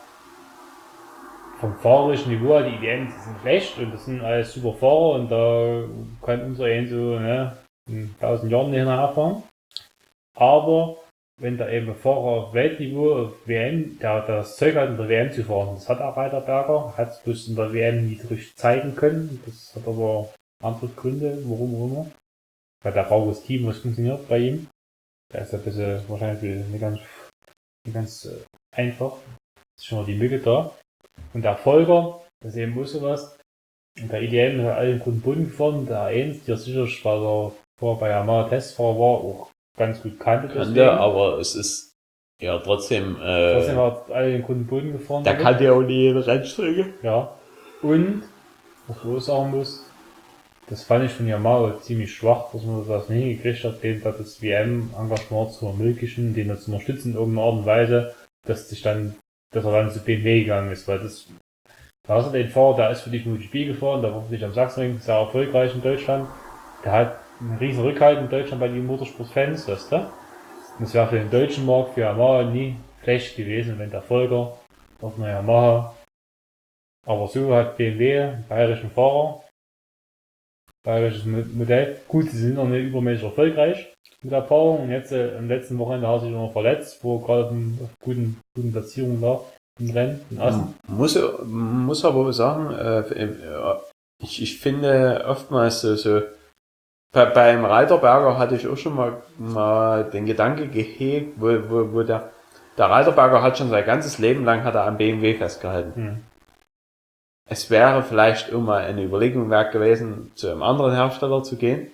Vom fahrerischen Niveau, die IDM, die sind schlecht und das sind alles super Fahrer und da kann unser einen so, in 1000 Jahren nicht nachfahren. Aber wenn da eben Fahrer auf Weltniveau, auf WM, der das Zeug hat in der WM zu fahren, das hat auch Reiderberger, hat es bloß in der WM nie zeigen können, das hat aber andere Gründe, warum auch immer. Weil der raues Team, was funktioniert bei ihm. Da ist ein bisschen, wahrscheinlich nicht ganz einfach. Ist schon mal die Mücke da. Und der Volker, das ist eben auch sowas. Und der IDM hat alle guten Boden gefahren. Der A1, der sicherlich, weil er vorher bei Yamaha Testfahrer war, auch ganz gut kannte. Aber es ist ja trotzdem. Trotzdem hat er alle den guten Boden gefahren. Der kann ja auch nie jede Rennstrecke. Ja. Und, was ich auch sagen muss, das fand ich von Yamaha ziemlich schwach, dass man das nicht hingekriegt hat, den das WM-Engagement zu ermöglichen, den zu unterstützen in irgendeiner Art und Weise, dass er dann zu BMW gegangen ist, weil da hast du den Fahrer, der ist für dich MotoGP gefahren, der war für dich am Sachsenring sehr erfolgreich in Deutschland, der hat einen riesen Rückhalt in Deutschland bei den Motorsport-Fans, weißt du? Und das wäre für den deutschen Markt, für Yamaha nie schlecht gewesen, wenn der Volker auf einer Yamaha, aber so hat BMW einen bayerischen Fahrer, bayerisches Modell. Gut, sie sind noch nicht übermäßig erfolgreich mit der Paarung und jetzt am letzten Wochenende hat sich noch verletzt, wo gerade auf guten Platzierungen lag im Rennen in Assen. Muss aber sagen, ich finde oftmals so beim Reiterberger hatte ich auch schon mal den Gedanke gehegt, wo der Reiterberger hat schon sein ganzes Leben lang hat er am BMW festgehalten. Es wäre vielleicht auch mal eine Überlegung wert gewesen, zu einem anderen Hersteller zu gehen,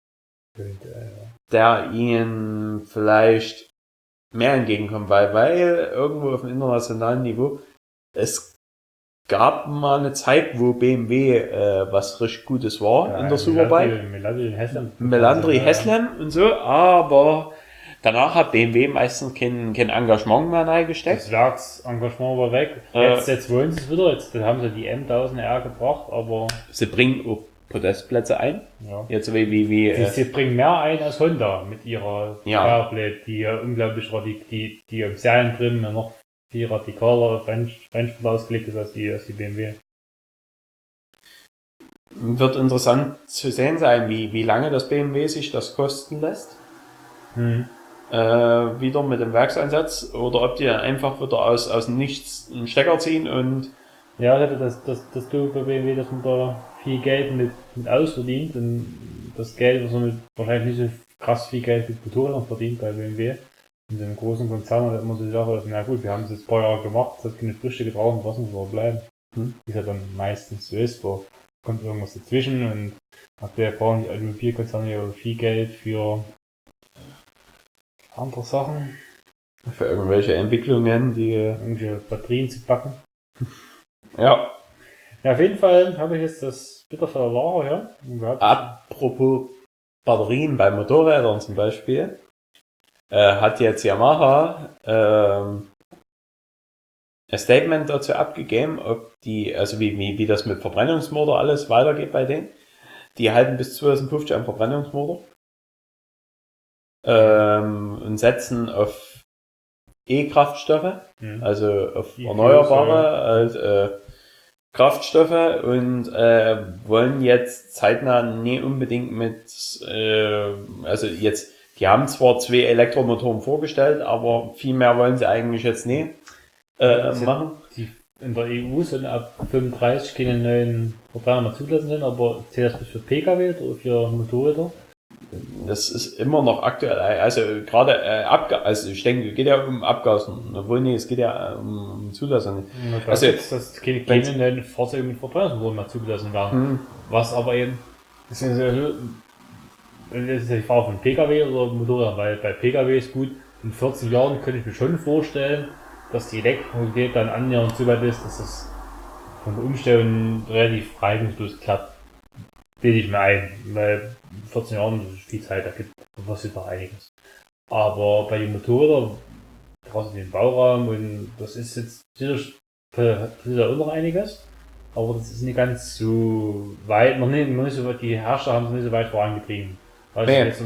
der ihnen vielleicht mehr entgegenkommt, weil irgendwo auf dem internationalen Niveau, es gab mal eine Zeit, wo BMW was richtig Gutes war in der Superbike. Melandri Heslem und so, aber danach hat BMW meistens kein Engagement mehr reingesteckt. Das Werksengagement war weg. Jetzt wollen sie es wieder. Jetzt haben sie die M1000R gebracht, aber sie bringen auch Podestplätze ein. Ja. Jetzt sie bringen mehr ein als Honda mit ihrer Powerplate, die ja unglaublich die im Serientrim noch viel radikaler auf Rennsport ausgelegt ist als die BMW. Wird interessant zu sehen sein, wie lange das BMW sich das kosten lässt. Wieder mit dem Werkseinsatz oder ob die einfach wieder aus nichts einen Stecker ziehen und ja, das du bei BMW, dass man da viel Geld mit ausverdient und das Geld, was man wahrscheinlich nicht so krass viel Geld mit Motorrädern verdient bei BMW. In einem großen Konzern hat immer so die Sache, na gut, wir haben es jetzt ein paar Jahre gemacht, es hat keine Früchte getragen, lassen wir bleiben. Wie es ja dann meistens so ist, wo kommt irgendwas dazwischen und aktuell brauchen die Automobilkonzerne ja viel Geld für andere Sachen. Für irgendwelche Entwicklungen, die irgendwelche Batterien zu backen. Ja. Ja, auf jeden Fall habe ich jetzt das Bitterfelder Lager hier. Apropos Batterien bei Motorrädern zum Beispiel, hat jetzt Yamaha ein Statement dazu abgegeben, ob also wie das mit Verbrennungsmotor alles weitergeht bei denen. Die halten bis 2050 am Verbrennungsmotor und setzen auf E-Kraftstoffe, also auf erneuerbare Kraftstoffe und wollen jetzt zeitnah nicht unbedingt also jetzt, die haben zwar 2 Elektromotoren vorgestellt, aber viel mehr wollen sie eigentlich jetzt nicht machen. In der EU sollen ab 35 keine neuen Verbrenner mehr zugelassen sind, aber zählt das für Pkw oder für Motorräder? Das ist immer noch aktuell, also gerade also ich denke, es geht ja um Abgasen, obwohl nee, es geht ja um Zulassung. Also dass keine neuen Fahrzeuge mit Verbrennungsmotoren mehr zugelassen werden. Was aber eben, das ist ja die Frage von Pkw oder Motorrad, weil bei Pkw ist gut, in 14 Jahren könnte ich mir schon vorstellen, dass die Elektromobilität dann annähernd so weit ist, dass es von der Umstellung relativ reibungslos klappt. Bilde ich mir ein, weil 14 Jahren ist viel Zeit, da passiert noch einiges. Aber bei den Motorrädern, draußen den Bauraum und das ist jetzt sicher auch noch einiges, aber das ist nicht ganz so weit, noch nicht so weit, die Hersteller haben es nicht so weit vorangetrieben. Aber es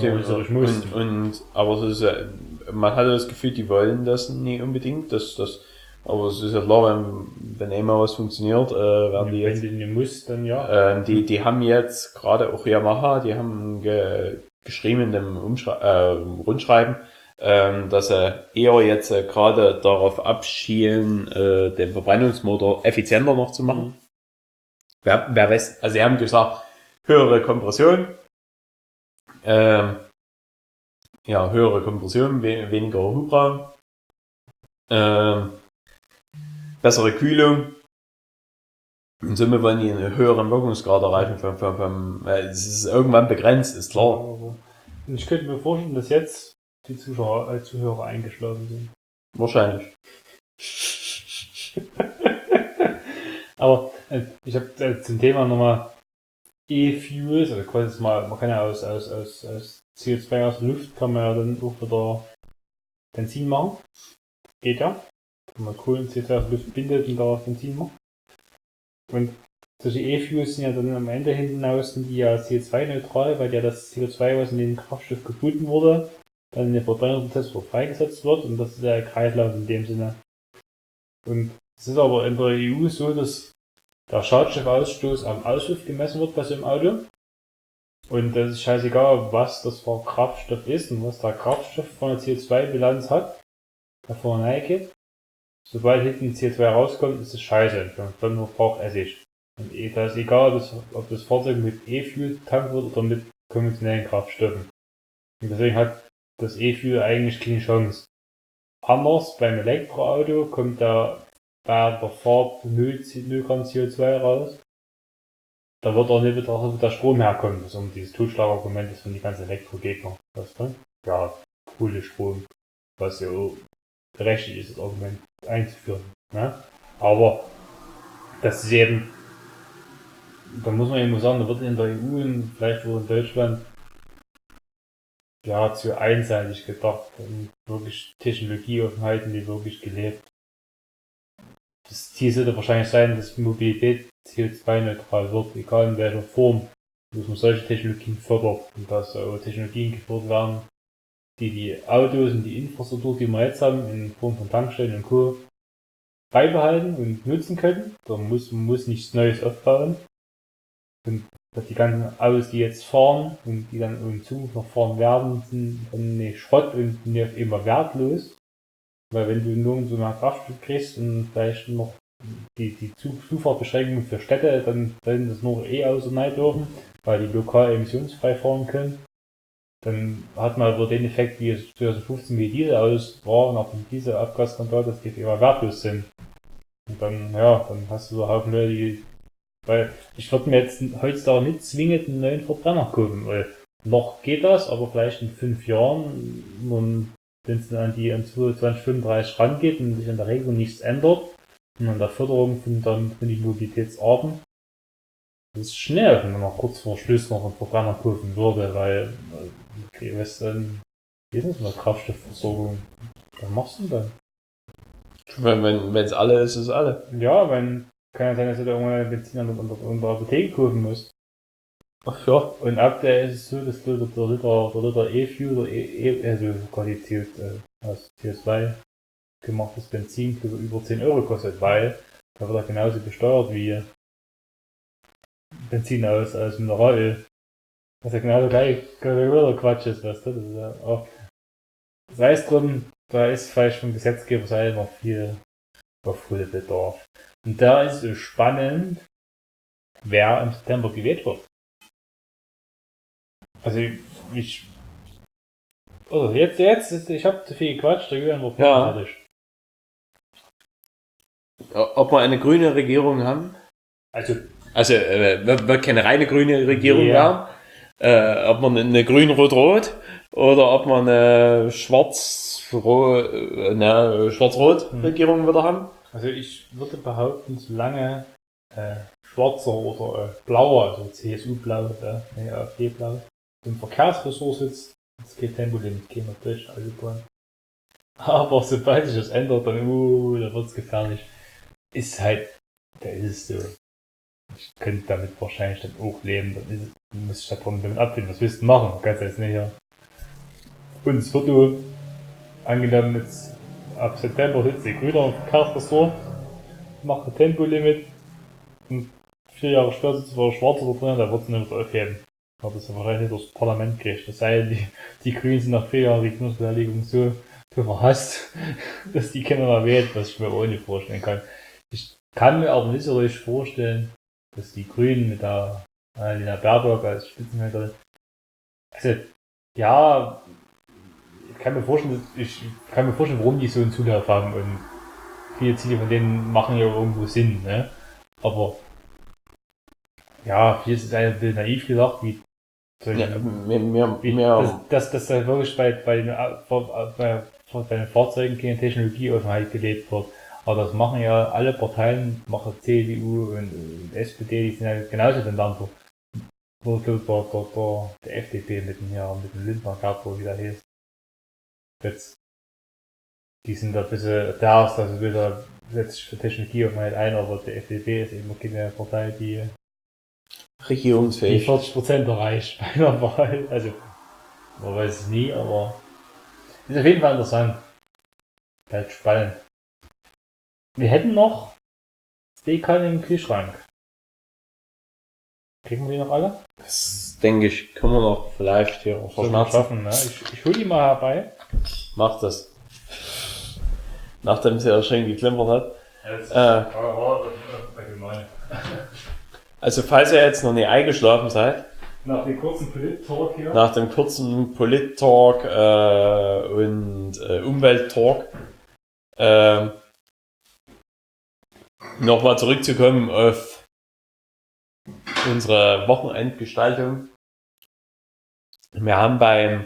ist man hat das Gefühl, die wollen das nicht unbedingt, aber es ist ja klar, wenn einmal was funktioniert, werden die jetzt. Wenn du nicht musst, dann ja. Die haben jetzt gerade auch Yamaha, die haben geschrieben in dem Rundschreiben, dass sie eher jetzt gerade darauf abschielen, den Verbrennungsmotor effizienter noch zu machen. Wer weiß, also sie haben gesagt, höhere Kompression, höhere Kompression, weniger Hubraum, bessere Kühlung. In Summe wollen die einen höheren Wirkungsgrad erreichen. Es ist irgendwann begrenzt, ist klar. Ich könnte mir vorstellen, dass jetzt die Zuhörer eingeschlafen sind. Wahrscheinlich. Aber ich habe zum Thema nochmal E-Fuels, also quasi mal, man kann ja aus CO2 aus der Luft kann man ja dann auch wieder Benzin machen. Geht ja. Wenn man Kohlen CO2 aus der Luft bindet und daraus Benzin macht. Und solche E-Fuels sind ja dann am Ende hinten raus, sind die ja CO2-neutral, weil ja das CO2, was in den Kraftstoff gebunden wurde, dann in den Verbrennungsprozess freigesetzt wird und das ist der Kreislauf in dem Sinne. Und es ist aber in der EU so, dass der Schadstoffausstoß am Auspuff gemessen wird bei so einem Auto. Und das ist scheißegal, was das für Kraftstoff ist und was der Kraftstoff von der CO2-Bilanz hat, der vorne geht. Sobald hinten CO2 rauskommt, ist es scheiße. Dann nur braucht Essig. Und da ist egal, ob das Fahrzeug mit E-Fuel getankt wird oder mit konventionellen Kraftstoffen. Und deswegen hat das E-Fuel eigentlich keine Chance. Anders, beim Elektroauto kommt da bei der Fahrt 0 Gramm CO2 raus. Da wird auch nicht wieder wo der Strom herkommen. Das ist um dieses Totschlagargument ist von die ganzen Elektrogegner. Was dann? Ja, Kohlestrom. Was ja auch berechtigt ist, das Argument einzuführen. Ne? Aber das ist eben, da muss man eben sagen, da wird in der EU und vielleicht auch in Deutschland ja zu einseitig gedacht und wirklich Technologieoffenheiten, die wirklich gelebt. Das Ziel sollte wahrscheinlich sein, dass Mobilität CO2-neutral wird, egal in welcher Form, dass man solche Technologien fördert und dass auch Technologien gefördert werden, die Autos und die Infrastruktur, die wir jetzt haben, in Form von Tankstellen und Co. beibehalten und nutzen können. Man muss nichts Neues aufbauen. Und dass die ganzen Autos, die jetzt fahren und die dann in Zukunft noch fahren werden, sind dann nicht Schrott und nicht immer wertlos. Weil wenn du nur so eine Kraftstoff kriegst und vielleicht noch die Zufahrtbeschränkungen für Städte, dann sollen das nur E-Autos rein dürfen, weil die lokal emissionsfrei fahren können. Dann hat man über den Effekt, wie es 2015 wie Dieselautos war, nach dem Dieselabgasskandal, dass die immer wertlos sind. Und dann, ja, dann hast du so einen Haufen Leute, die, weil ich würde mir jetzt heutzutage nicht zwingend einen neuen Verbrenner kaufen, weil noch geht das, aber vielleicht in 5 Jahren, wenn es dann an 2035 rangeht und sich an der Regelung nichts ändert und an der Förderung von den Mobilitätsarten, das ist schnell, wenn man noch kurz vor Schluss noch einen Verbrenner kaufen würde, weil, okay, weißt du, wie ist das mit der Kraftstoffversorgung? Was machst du denn dann? Wenn es alle ist, ist alle. Ja, kann ja sein, dass du da irgendwann Benzin an der Apotheke kaufen musst. Ach ja. Und aktuell ist es so, dass der Liter E-Fuel also quasi aus CO2 gemachtes Benzin über 10 Euro kostet, weil da wird er genauso besteuert wie Benzin aus Mineralöl. Was ja genau gleich Quatsch ist, weißt du? Das ist ja auch, sei es drum, da ist vielleicht vom Gesetzgeberseite noch viel Aufholbedarf. Und da ist es spannend, wer im September gewählt wird. Also ich habe zu viel gequatscht, der Julian wird fertig. Ob wir eine grüne Regierung haben? Also wird keine reine grüne Regierung werden. Ob man eine grün-rot-rot oder ob man eine schwarz-rot Regierung wieder haben. Also ich würde behaupten, solange schwarzer oder blauer, also CSU-blau, AfD-blau, im Verkehrsressort sitzt, es geht Tempolimit, gehen wir durch, Autobahn. Aber sobald sich das ändert, dann, da wird's gefährlich. Ist halt, da ist es so. Ich könnte damit wahrscheinlich dann auch leben, dann ist es, muss ich damit abfinden, was willst du machen? Du kannst jetzt nicht hier. Und es wird du, angenommen jetzt, ab September sitzt die Grüner im Verkehrsressort, macht ein Tempolimit, und 4 Jahre später sitzt der Schwarze da drin, da wird es nicht wieder aufheben. Aber das ist wahrscheinlich nicht durchs Parlament kriegt. Das sei denn, die Grünen sind nach 4 Jahren Regierungsbeteiligung so verhasst, dass die Kinder mehr wählt, was ich mir auch nicht vorstellen kann. Ich kann mir aber nicht so richtig vorstellen, dass die Grünen mit der Annalena Baerbock als Spitzenkandidatin, also, ja, ich kann mir vorstellen, warum die so einen Zulauf haben und viele Ziele von denen machen ja irgendwo Sinn, ne? Aber, ja, hier ist es ein bisschen naiv gesagt, wie dass da wirklich bei den Fahrzeugen keine Technologieoffenheit gelebt wird. Aber das machen ja alle Parteien, machen CDU und SPD, die sind ja genauso den Dampfer. Wo der FDP mit dem Lindner gab, wo wieder hieß. Jetzt, die sind da ein bisschen da, also wieder setzt sich für Technologieoffenheit ein, aber die FDP ist eben keine Partei, die regierungsfähig. Die 40% erreicht bei einer Wahl. Also, man weiß es nie, aber ist auf jeden Fall interessant. Halt spannend. Wir hätten noch Steakhallen im Kühlschrank. Kriegen wir die noch alle? Das denke ich, können wir noch vielleicht hier verschmerzen. Ne? Ich hol die mal herbei. Mach das. Nachdem sie ja schön geklimpert hat. Also falls ihr jetzt noch nicht eingeschlafen seid. Nach dem kurzen Polit-Talk hier. Nach dem kurzen Polit-Talk und Umwelt-Talk. Nochmal zurückzukommen auf unsere Wochenendgestaltung. Wir haben ja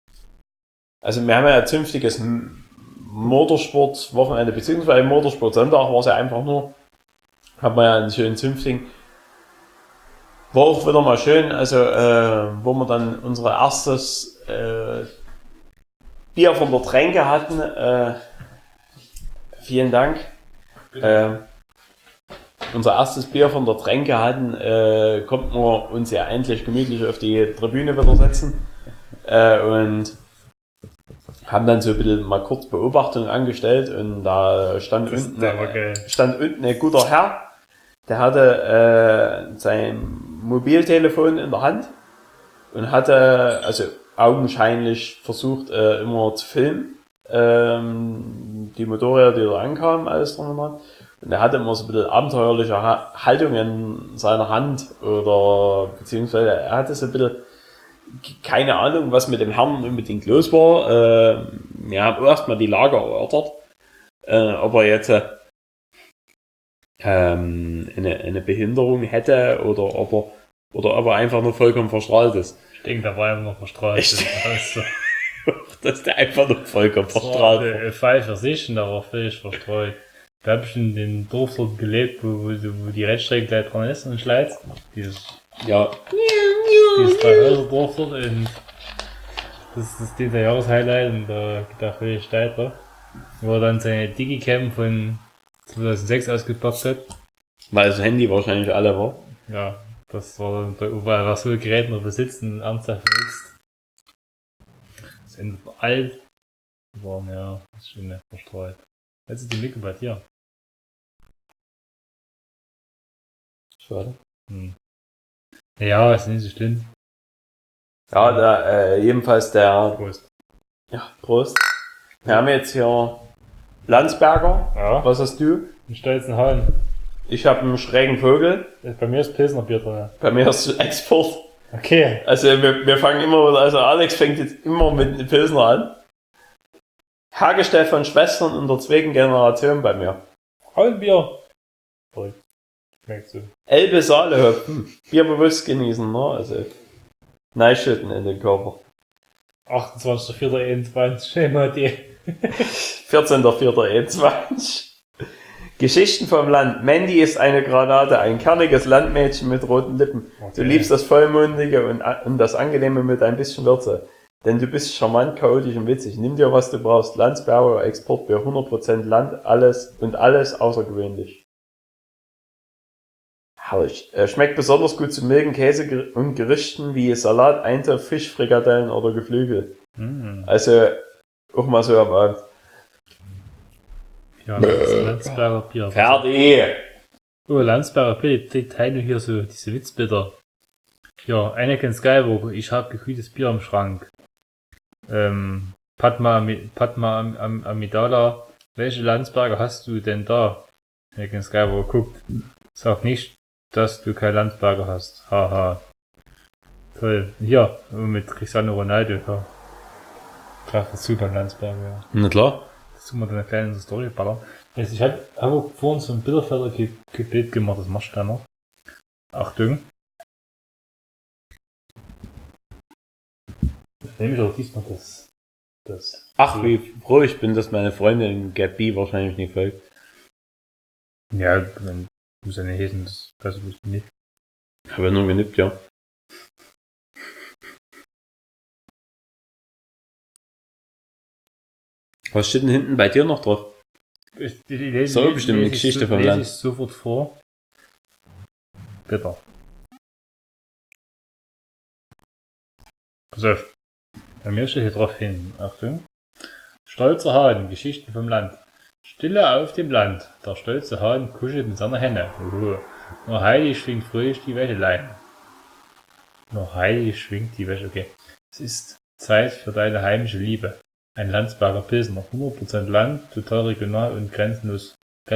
ein zünftiges Motorsport-Wochenende, beziehungsweise Motorsport-Sonntag war es ja einfach nur. Haben wir ja einen schönen zünftigen. War auch wieder mal schön, also wo wir dann unser erstes Bier von der Tränke hatten. Vielen Dank. Unser erstes Bier von der Tränke hatten, konnten wir uns ja endlich gemütlich auf die Tribüne wieder setzen und haben dann so ein bisschen mal kurz Beobachtung angestellt und da stand unten ein guter Herr, der hatte sein Mobiltelefon in der Hand und hatte also augenscheinlich versucht immer zu filmen, die Motorräder, die da ankamen, alles drum und dran. Und er hatte immer so ein bisschen abenteuerliche Haltung in seiner Hand oder beziehungsweise er hatte so ein bisschen keine Ahnung, was mit dem Herrn unbedingt los war. Wir haben erstmal die Lage erörtert, ob er jetzt eine Behinderung hätte oder ob er einfach nur vollkommen verstrahlt ist. Ich denke, da war er immer verstrahlt. Dass der einfach nur vollkommen verstrahlt war. Fall für sich und da war völlig verstreut. Da habe ich in dem Dorf dort gelebt, wo die Rennstrecke gleich dran ist und Schleiz. Dieses 3-Häuser-Dorf dort und das ist das Jahreshighlight und da geht er völlig steil drauf. Wo er dann seine Digicam von 2006 ausgepackt hat. Weil das Handy wahrscheinlich alle war. Ja, das war dann bei überall was so Geräten noch besitzt und ernsthaft benutzt. Das Ende war alt. Waren ja, das ist schon verstreut. Jetzt ist die Micke bei dir. Schade. Ja, ist nicht so schlimm. Ja, jedenfalls der... Prost. Ja, Prost. Wir haben jetzt hier Landsberger. Ja. Was hast du? Einen stolzen Hahn. Ich habe einen schrägen Vogel. Bei mir ist Pilsner Bier drin. Bei mir ist Export. Okay. Also wir fangen immer, also Alex fängt jetzt immer mit einem Pilsner an. Hergestellt von Schwestern in der zweiten Generation bei mir. Frauenbier. Verrückt. Schmeckt so. Elbe Saale, Bier bewusst genießen, ne? Also Neischütten in den Körper. 28.04.21, schön die. 14.04.21. Geschichten vom Land. Mandy ist eine Granate, ein kerniges Landmädchen mit roten Lippen. Okay. Du liebst das Vollmundige und das Angenehme mit ein bisschen Würze. Denn du bist charmant, chaotisch und witzig. Nimm dir, was du brauchst. Landsberger Exportbier, 100% Land, alles außergewöhnlich. Herrlich. Schmeckt besonders gut zu milden Käse und Gerichten wie Salat, Eintopf, Fisch, Frikadellen oder Geflügel. Also auch mal so am Abend. Ja, Landsberger Bier. Fertig! Oh, Landsberger Bier, die teilen hier so diese Witzbilder. Ja, Anakin Skywalker, ich habe gekühltes Bier im Schrank. Padma Amidala, welche Landsberger hast du denn da? Anakin Skywalker guckt. Sag nicht, dass du kein Landsberger hast. Haha. Toll. Hier, mit Cristiano Ronaldo. Ja. Treffer zu beim Landsberger. Ja. Na klar. Jetzt tun wir eine kleine Story ballern. Also ich habe vorhin so ein Bilderfelder Bild gemacht, das machst du dann noch. Achtung. Nehme ich auch diesmal das. Ach, wie froh ich bin, dass meine Freundin Gabi wahrscheinlich nicht folgt. Ja, dann muss ja nicht lesen, das weiß ich nicht. Habe ja nur genippt, ja. Was steht denn hinten bei dir noch drauf? So bestimmt eine Geschichte vom Land. Ich sofort vor. Bitte. Pass auf. Bei mir steht hier drauf hin. Achtung. Stolzer Hahn, Geschichten vom Land. Stille auf dem Land. Der stolze Hahn kuschelt mit seiner Henne. Nur Heidi schwingt fröhlich die Wäscheleine. Noch heilig schwingt die Wäsche. Okay. Es ist Zeit für deine heimische Liebe. Ein Landsberger Pilsner. 100% Land, total regional und grenzenlos.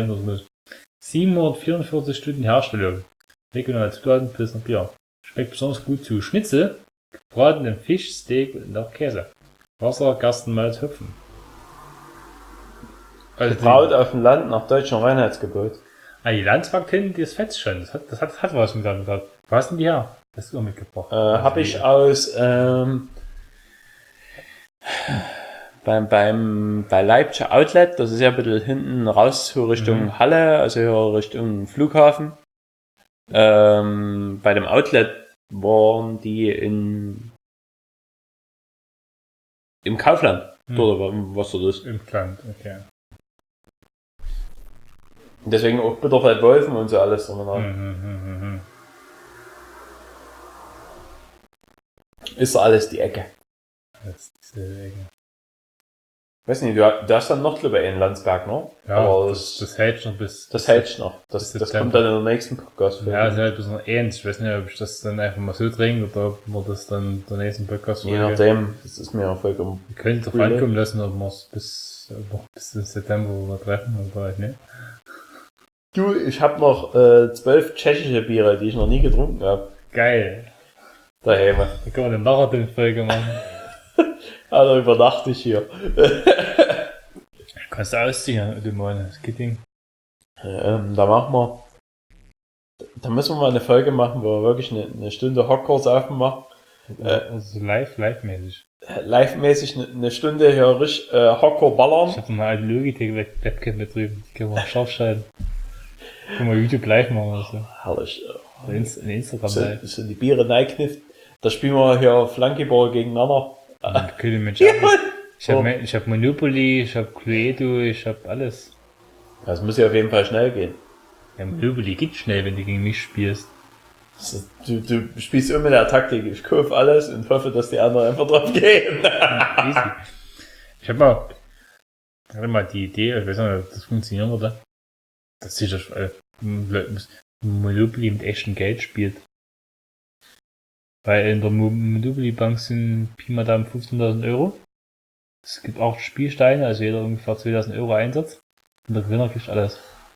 744 Stunden Herstellung. Regionale Zutaten, Pilsner Bier. Schmeckt besonders gut zu Schnitzel, gebratenen Fisch, Steak und auch Käse. Wasser, Gerstenmalz, Hopfen. Also Braut auf dem Land nach deutschem Reinheitsgebot. Die Landsberg-Tinte, die ist fett schon. Das hat was mit damit. Wo hast du denn die her? Hast du auch mitgebracht? Habe ich aus bei Leipzig Outlet, das ist ja ein bisschen hinten raus so Richtung Halle, also hier Richtung Flughafen. Bei dem Outlet waren die im Kaufland. Dort, was dort ist. Im Land, okay. Deswegen auch Bitterfeld Wolfen und so alles drin. Ist alles die Ecke. Das ist die Ecke. Weiß nicht, du hast dann noch drüber in Landsberg, ne? Ja, aber das hält noch bis... Das hält noch. Das kommt dann in der nächsten Podcast. Ja, das ist halt ein bisschen ähnlich. Ich weiß nicht, ob ich das dann einfach mal so trinke oder ob wir das dann in der nächsten Podcast Je nachdem, das ist mir auch vollkommen... Wir können es drauf ankommen lassen, ob wir es bis September treffen oder halt nicht. Du, ich habe noch 12 tschechische Biere, die ich noch nie getrunken habe. Geil. Daheim. Da kann man eine Marathon-Folge machen. Also überdachte ich hier. Kannst du ausziehen, du Mann, das geht Ding. Da machen wir. Da müssen wir mal eine Folge machen, wo wir wirklich eine Stunde Hardcore-Saufen machen. Also live-mäßig. Live-mäßig eine Stunde hier richtig Hardcore ballern. Ich hab noch eine alte Logitech-Webcam mit drüben, die können wir scharf schalten. Können wir YouTube live machen oder so. Herrlich. Instagram live. So die Biere neiknifft. Da spielen wir hier Flankeball gegeneinander. Ich hab Monopoly, ich hab Cluedo, ich hab alles. Das muss ja auf jeden Fall schnell gehen. Ja, Monopoly geht schnell, wenn du gegen mich spielst. Du spielst immer mit der Taktik, ich kaufe alles und hoffe, dass die anderen einfach drauf gehen. Easy. Ich hatte mal die Idee, ich weiß nicht, ob das funktionieren würde, dass sich das Monopoly mit echtem Geld spielt. Weil in der Monopoly Bank sind Pi mal Daumen 15.000 Euro. Es gibt auch Spielsteine, also jeder ungefähr 2.000 Euro Einsatz. Und der Gewinner kriegt alles.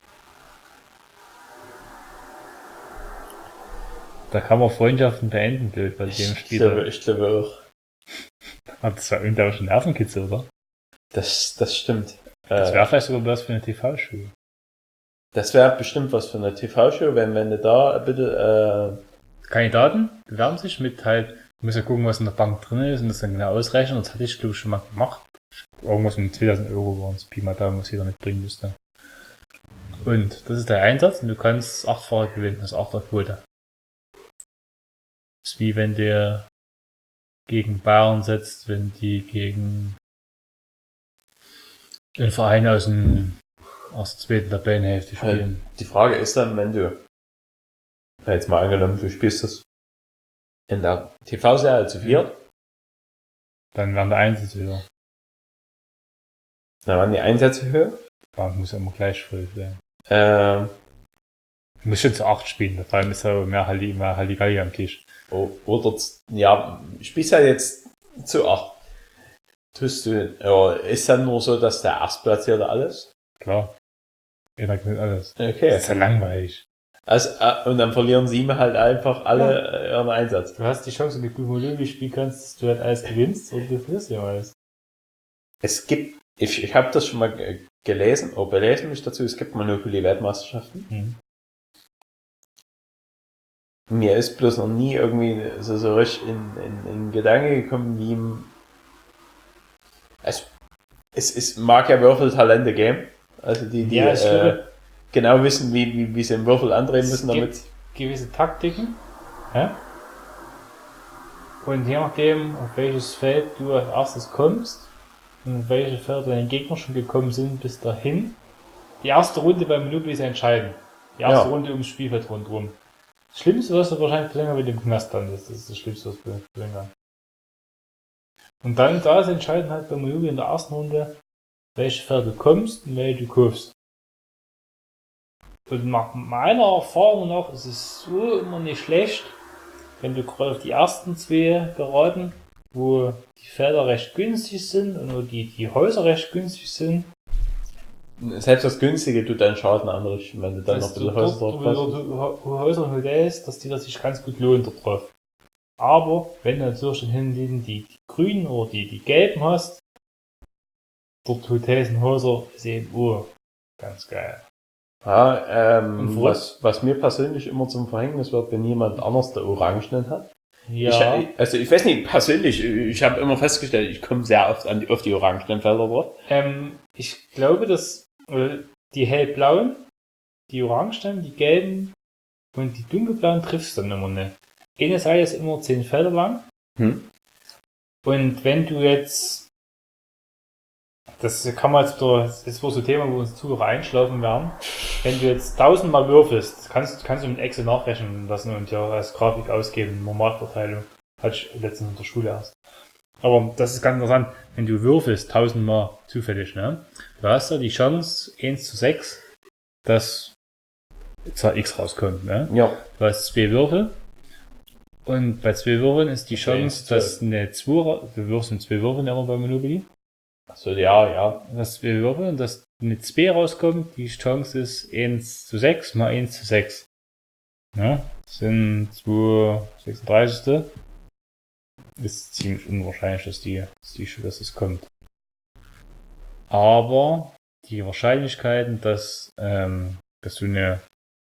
Da kann man Freundschaften beenden, blöd, bei dem Spiel. Ich glaube auch. Das war unglaublich ein Nervenkitzel, oder? Das stimmt. Das wäre vielleicht sogar was für eine TV-Show. Das wäre bestimmt was für eine TV-Show, wenn du da bitte... Kandidaten bewerben sich mit halt, du musst ja gucken, was in der Bank drin ist und das dann genau ausrechnen. Das hatte ich, glaube ich, schon mal gemacht. Irgendwas mit 2.000 Euro waren es, Pi mal Daumen, was jeder mitbringen müsste. Und das ist der Einsatz und du kannst 8-fach gewinnen, das ist 8er-Quote. Das ist wie wenn der gegen Bayern setzt, wenn die gegen den Verein aus der zweiten Tabellenhälfte spielen. Die Frage ist dann, wenn du jetzt mal angenommen, du spielst das in der TV-Serie zu viert. Dann werden die Einsätze höher. Dann waren die Einsätze höher. Die Bank muss ja immer gleich voll sein. Du musst schon zu 8 spielen, vor allem ist ja mehr Halligalli am Tisch. Oder, ja, spielst ja jetzt zu 8. Tust du, ist dann nur so, dass der Erstplatzierte alles? Klar. Jeder gewinnt alles. Okay. Das ist ja langweilig. Also, und dann verlieren 7 halt einfach alle ihren Einsatz. Du hast die Chance, wenn du gut Monopoly spielen kannst, dass du halt alles gewinnst und du verlierst ja alles. Es gibt, ich habe das schon mal gelesen, belesen mich dazu, es gibt Monopoly-Weltmeisterschaften. Mir ist bloß noch nie irgendwie so richtig in Gedanke gekommen, wie es mag ja Würfeltalente geben, also die genau wissen, wie sie den Würfel andrehen müssen damit. Es gibt gewisse Taktiken, ja? Und je nachdem, auf welches Feld du als erstes kommst und auf welche Felder deine Gegner schon gekommen sind bis dahin, die erste Runde beim Monopoly ist entscheidend. Die erste Runde ums Spielfeld rundherum. Das Schlimmste, was du wahrscheinlich länger mit dem Knast dann ist, das ist das Schlimmste, was du länger. Und dann, da ist entscheidend halt beim Monopoly in der ersten Runde, welche Felder du kommst und welche du kaufst. Und nach meiner Erfahrung nach ist es so immer nicht schlecht, wenn du gerade auf die ersten 2 geraten, wo die Felder recht günstig sind und wo die Häuser recht günstig sind. Selbst das Günstige tut deinen Schaden anrichten, wenn du dann noch ein bisschen Häuser drauf hast. Wo Häuser und Hotels, dass die das sich ganz gut lohnt da drauf. Aber wenn du natürlich dann hinten die grünen oder die gelben hast, dort Hotels und Häuser ist eben ganz geil. Ja, was mir persönlich immer zum Verhängnis wird, wenn jemand anders der Orangenen hat. Ja. Ich weiß nicht, persönlich, ich habe immer festgestellt, ich komme sehr oft auf die orangenen Felder drauf. Ich glaube, dass die hellblauen, die orangenen, die gelben und die dunkelblauen triffst du dann immer nicht. Eine Seite ist immer 10 Felder lang. Und wenn du jetzt, das kann man jetzt wieder, das ist wohl so ein Thema, wo wir uns Zuhörer einschlafen werden. Wenn du jetzt 1000 Mal würfelst, kannst du mit Excel nachrechnen lassen und ja als Grafik ausgeben, Normalverteilung. Hatte ich letztens in der Schule erst. Aber das ist ganz interessant, wenn du würfelst 1000 Mal zufällig, ne? Du hast ja die Chance 1:6, dass Zahl X rauskommt, ne? Ja. Du hast 2 Würfel. Und bei 2 Würfeln ist die Chance, dass eine 2, du wirfst mit 2 Würfeln immer bei Monopoly. Achso, ja. Dass 2 Würfel und dass eine 2 rauskommt, die Chance ist 1:6 mal 1:6. Ja, das sind 2/36. Ist ziemlich unwahrscheinlich, dass es kommt. Aber die Wahrscheinlichkeiten, dass du eine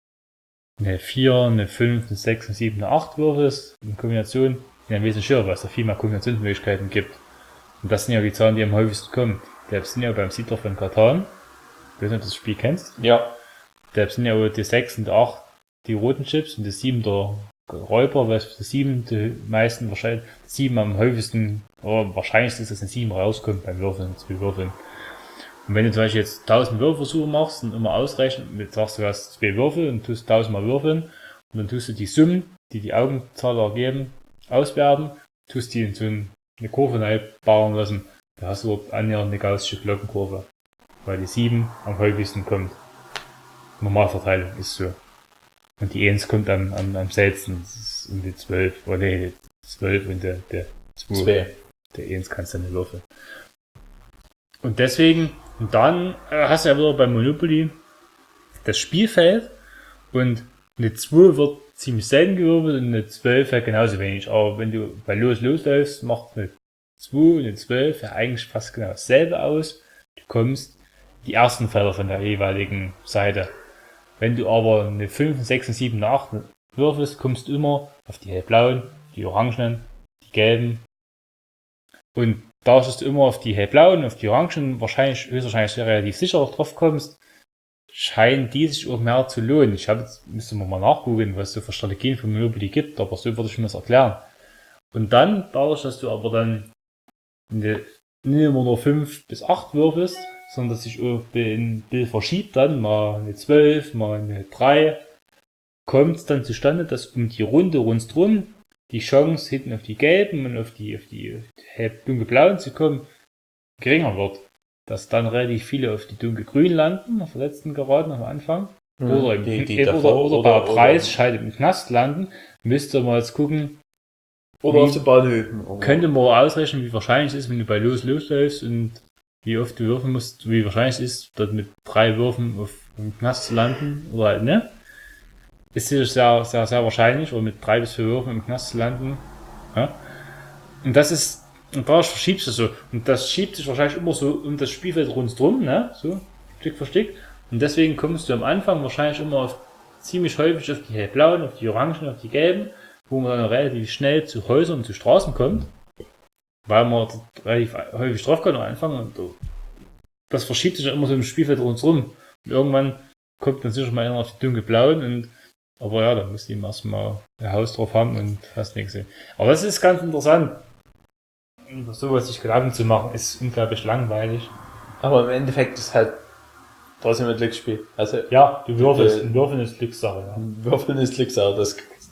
4, eine 5, eine 6, eine 7, eine 8 würfelst, in Kombination, sind ein wesentlich höher, weil es da viel mehr Kombinationsmöglichkeiten gibt. Und das sind ja die Zahlen, die am häufigsten kommen. Der sind ja beim Siedler von Catan. Ich weiß nicht, ob du das Spiel kennst. Ja. Da sind ja die 6 und 8 die roten Chips und das 7 der Räuber, weil das 7 die meisten wahrscheinlich, 7 am häufigsten, oder wahrscheinlich ist, dass ein 7 rauskommt beim Würfeln, 2 Würfeln. Und wenn du zum Beispiel jetzt 1000 Würfelversuche machst und immer ausrechnest, sagst du hast 2 Würfel und tust 1000 Mal würfeln und dann tust du die Summen, die die Augenzahl ergeben, auswerten, tust die in so eine Kurve bauen lassen, da hast du annähernd eine gaussische Glockenkurve, weil die 7 am häufigsten kommt. Normalverteilung ist so. Und die 1 kommt am seltensten, das ist um die 12, oder nee, 12 und der 2. Der 1 kannst du nicht würfeln. Und deswegen, und dann hast du ja wieder beim Monopoly das Spielfeld und eine 2 wird ziemlich selten gewürfelt und eine 12 ja genauso wenig. Aber wenn du bei losläufst, macht eine 2 und eine 12 ja eigentlich fast genau dasselbe aus. Du kommst die ersten Felder von der jeweiligen Seite. Wenn du aber eine 5, 6, 7, 8 würfelst, kommst du immer auf die hellblauen, die orangenen, die gelben. Und da du immer auf die hellblauen, auf die orangen, höchstwahrscheinlich relativ sicher drauf kommst, scheinen die sich auch mehr zu lohnen. Müsste man mal nachgucken, was es so für Strategien für Monopoly gibt, aber so würde ich mir das erklären. Und dann, dadurch, dass du aber dann nicht immer nur 5 bis 8 würfelst, sondern dass sich auch ein Bild verschiebt, dann mal eine 12, mal eine 3, kommt es dann zustande, dass um die Runde rundherum die Chance hinten auf die gelben und auf die dunkelblauen zu kommen geringer wird. Dass dann relativ viele auf die dunkelgrün landen, auf der letzten Geraden am Anfang. Oder bei Preisscheide im Knast landen. Müsste man jetzt gucken. Oder auf den Bahnhöfen. Könnte man ausrechnen, wie wahrscheinlich es ist, wenn du bei losläufst und wie oft du würfeln musst, wie wahrscheinlich es ist, dort mit 3 Würfen auf dem Knast zu landen. Oder halt, ne? Ist sicher sehr, sehr, sehr wahrscheinlich, oder mit 3 bis 4 Würfen im Knast zu landen. Ja? Und da verschiebst du so. Und das schiebt sich wahrscheinlich immer so um das Spielfeld rundherum, ne? So, Stück für Stück. Und deswegen kommst du am Anfang wahrscheinlich immer ziemlich häufig auf die hellblauen, auf die orangen, auf die gelben, wo man dann relativ schnell zu Häusern und zu Straßen kommt. Weil man relativ häufig drauf kommt am Anfang. Und das verschiebt sich dann immer so im Spielfeld rundherum. Und irgendwann kommt dann sicher mal einer auf die dunkelblauen aber ja, dann musst du ihm erstmal ein Haus drauf haben und hast nichts sehen. Aber das ist ganz interessant. Über sowas sich Gedanken zu machen, ist unglaublich langweilig. Aber im Endeffekt ist halt trotzdem ein Glücksspiel. Also, ja, Würfeln ist Glückssache. Ja. Würfeln ist Glückssache.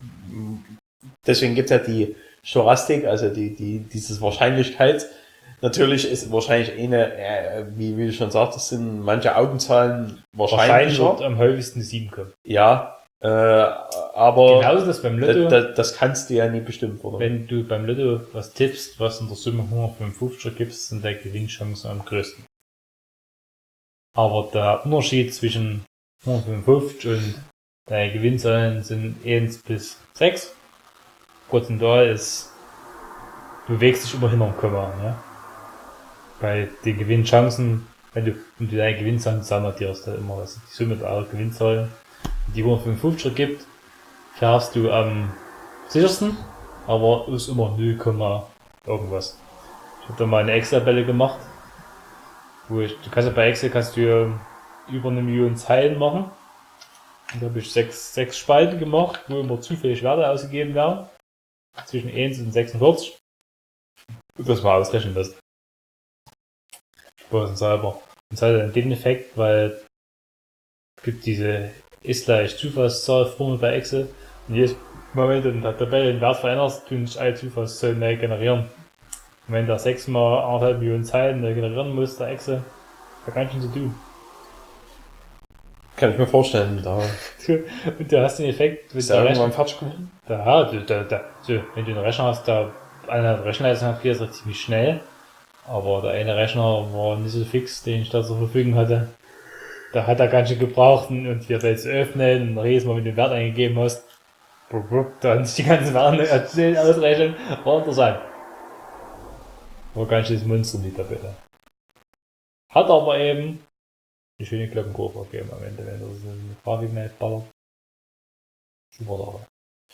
Deswegen gibt es ja die Storastik, also dieses Wahrscheinlichkeit. Natürlich ist wahrscheinlich wie du schon sagtest, sind manche Augenzahlen wahrscheinlich wird am häufigsten 7 kommen. Ja, Aber genauso das beim Lotto. Das kannst du ja nie bestimmen, oder? Wenn du beim Lotto was tippst, was in der Summe 155 gibst, sind deine Gewinnchancen am größten. Aber der Unterschied zwischen 155 und deine Gewinnzahlen sind 1 bis 6. Prozentual ist, du bewegst dich immer hinter dem Komma. Ne? Bei den Gewinnchancen, wenn du deine Gewinnzahlen zusammenadierst, dann immer das die Summe aller Gewinnzahlen, die 155 gibt, fährst du am sichersten, aber ist immer 0, irgendwas. Ich habe da mal eine Excel-Tabelle gemacht, du kannst ja bei Excel über 1 Million Zeilen machen. Und da habe ich 6 Spalten gemacht, wo immer zufällig Werte ausgegeben werden. Zwischen 1 und 46. Und das mal ausrechnen lassen. Spaß und selber. Und es hat dann den Effekt, weil es gibt diese ist gleich Zufallszahlformel bei Excel. Und jedes Mal, wenn du in der Tabelle den Wert veränderst, tun sich alle Zufallszahlen neu generieren. Und wenn der 6 mal 1,5 Millionen Zeilen neu generieren muss, der Excel, da kann ich schon so tun. Kann ich mir vorstellen. Da. Und du hast den Effekt, ist da irgendwann fertig geworden? So, wenn du einen Rechner hast, der eine Rechenleistung hat, geht das ziemlich schnell. Aber der eine Rechner war nicht so fix, den ich da zur Verfügung hatte. Da hat er ganz schön gebraucht und wir jetzt öffnen und jedes Mal, wenn du den Wert eingegeben hast, dann sich die ganzen Werte ausrechnen, war interessant. War ganz schön das Monster in die Tabelle. Hat aber eben eine schöne Glockenkurve gegeben am Ende, wenn das eine Grafik nicht ballert. Super Sache.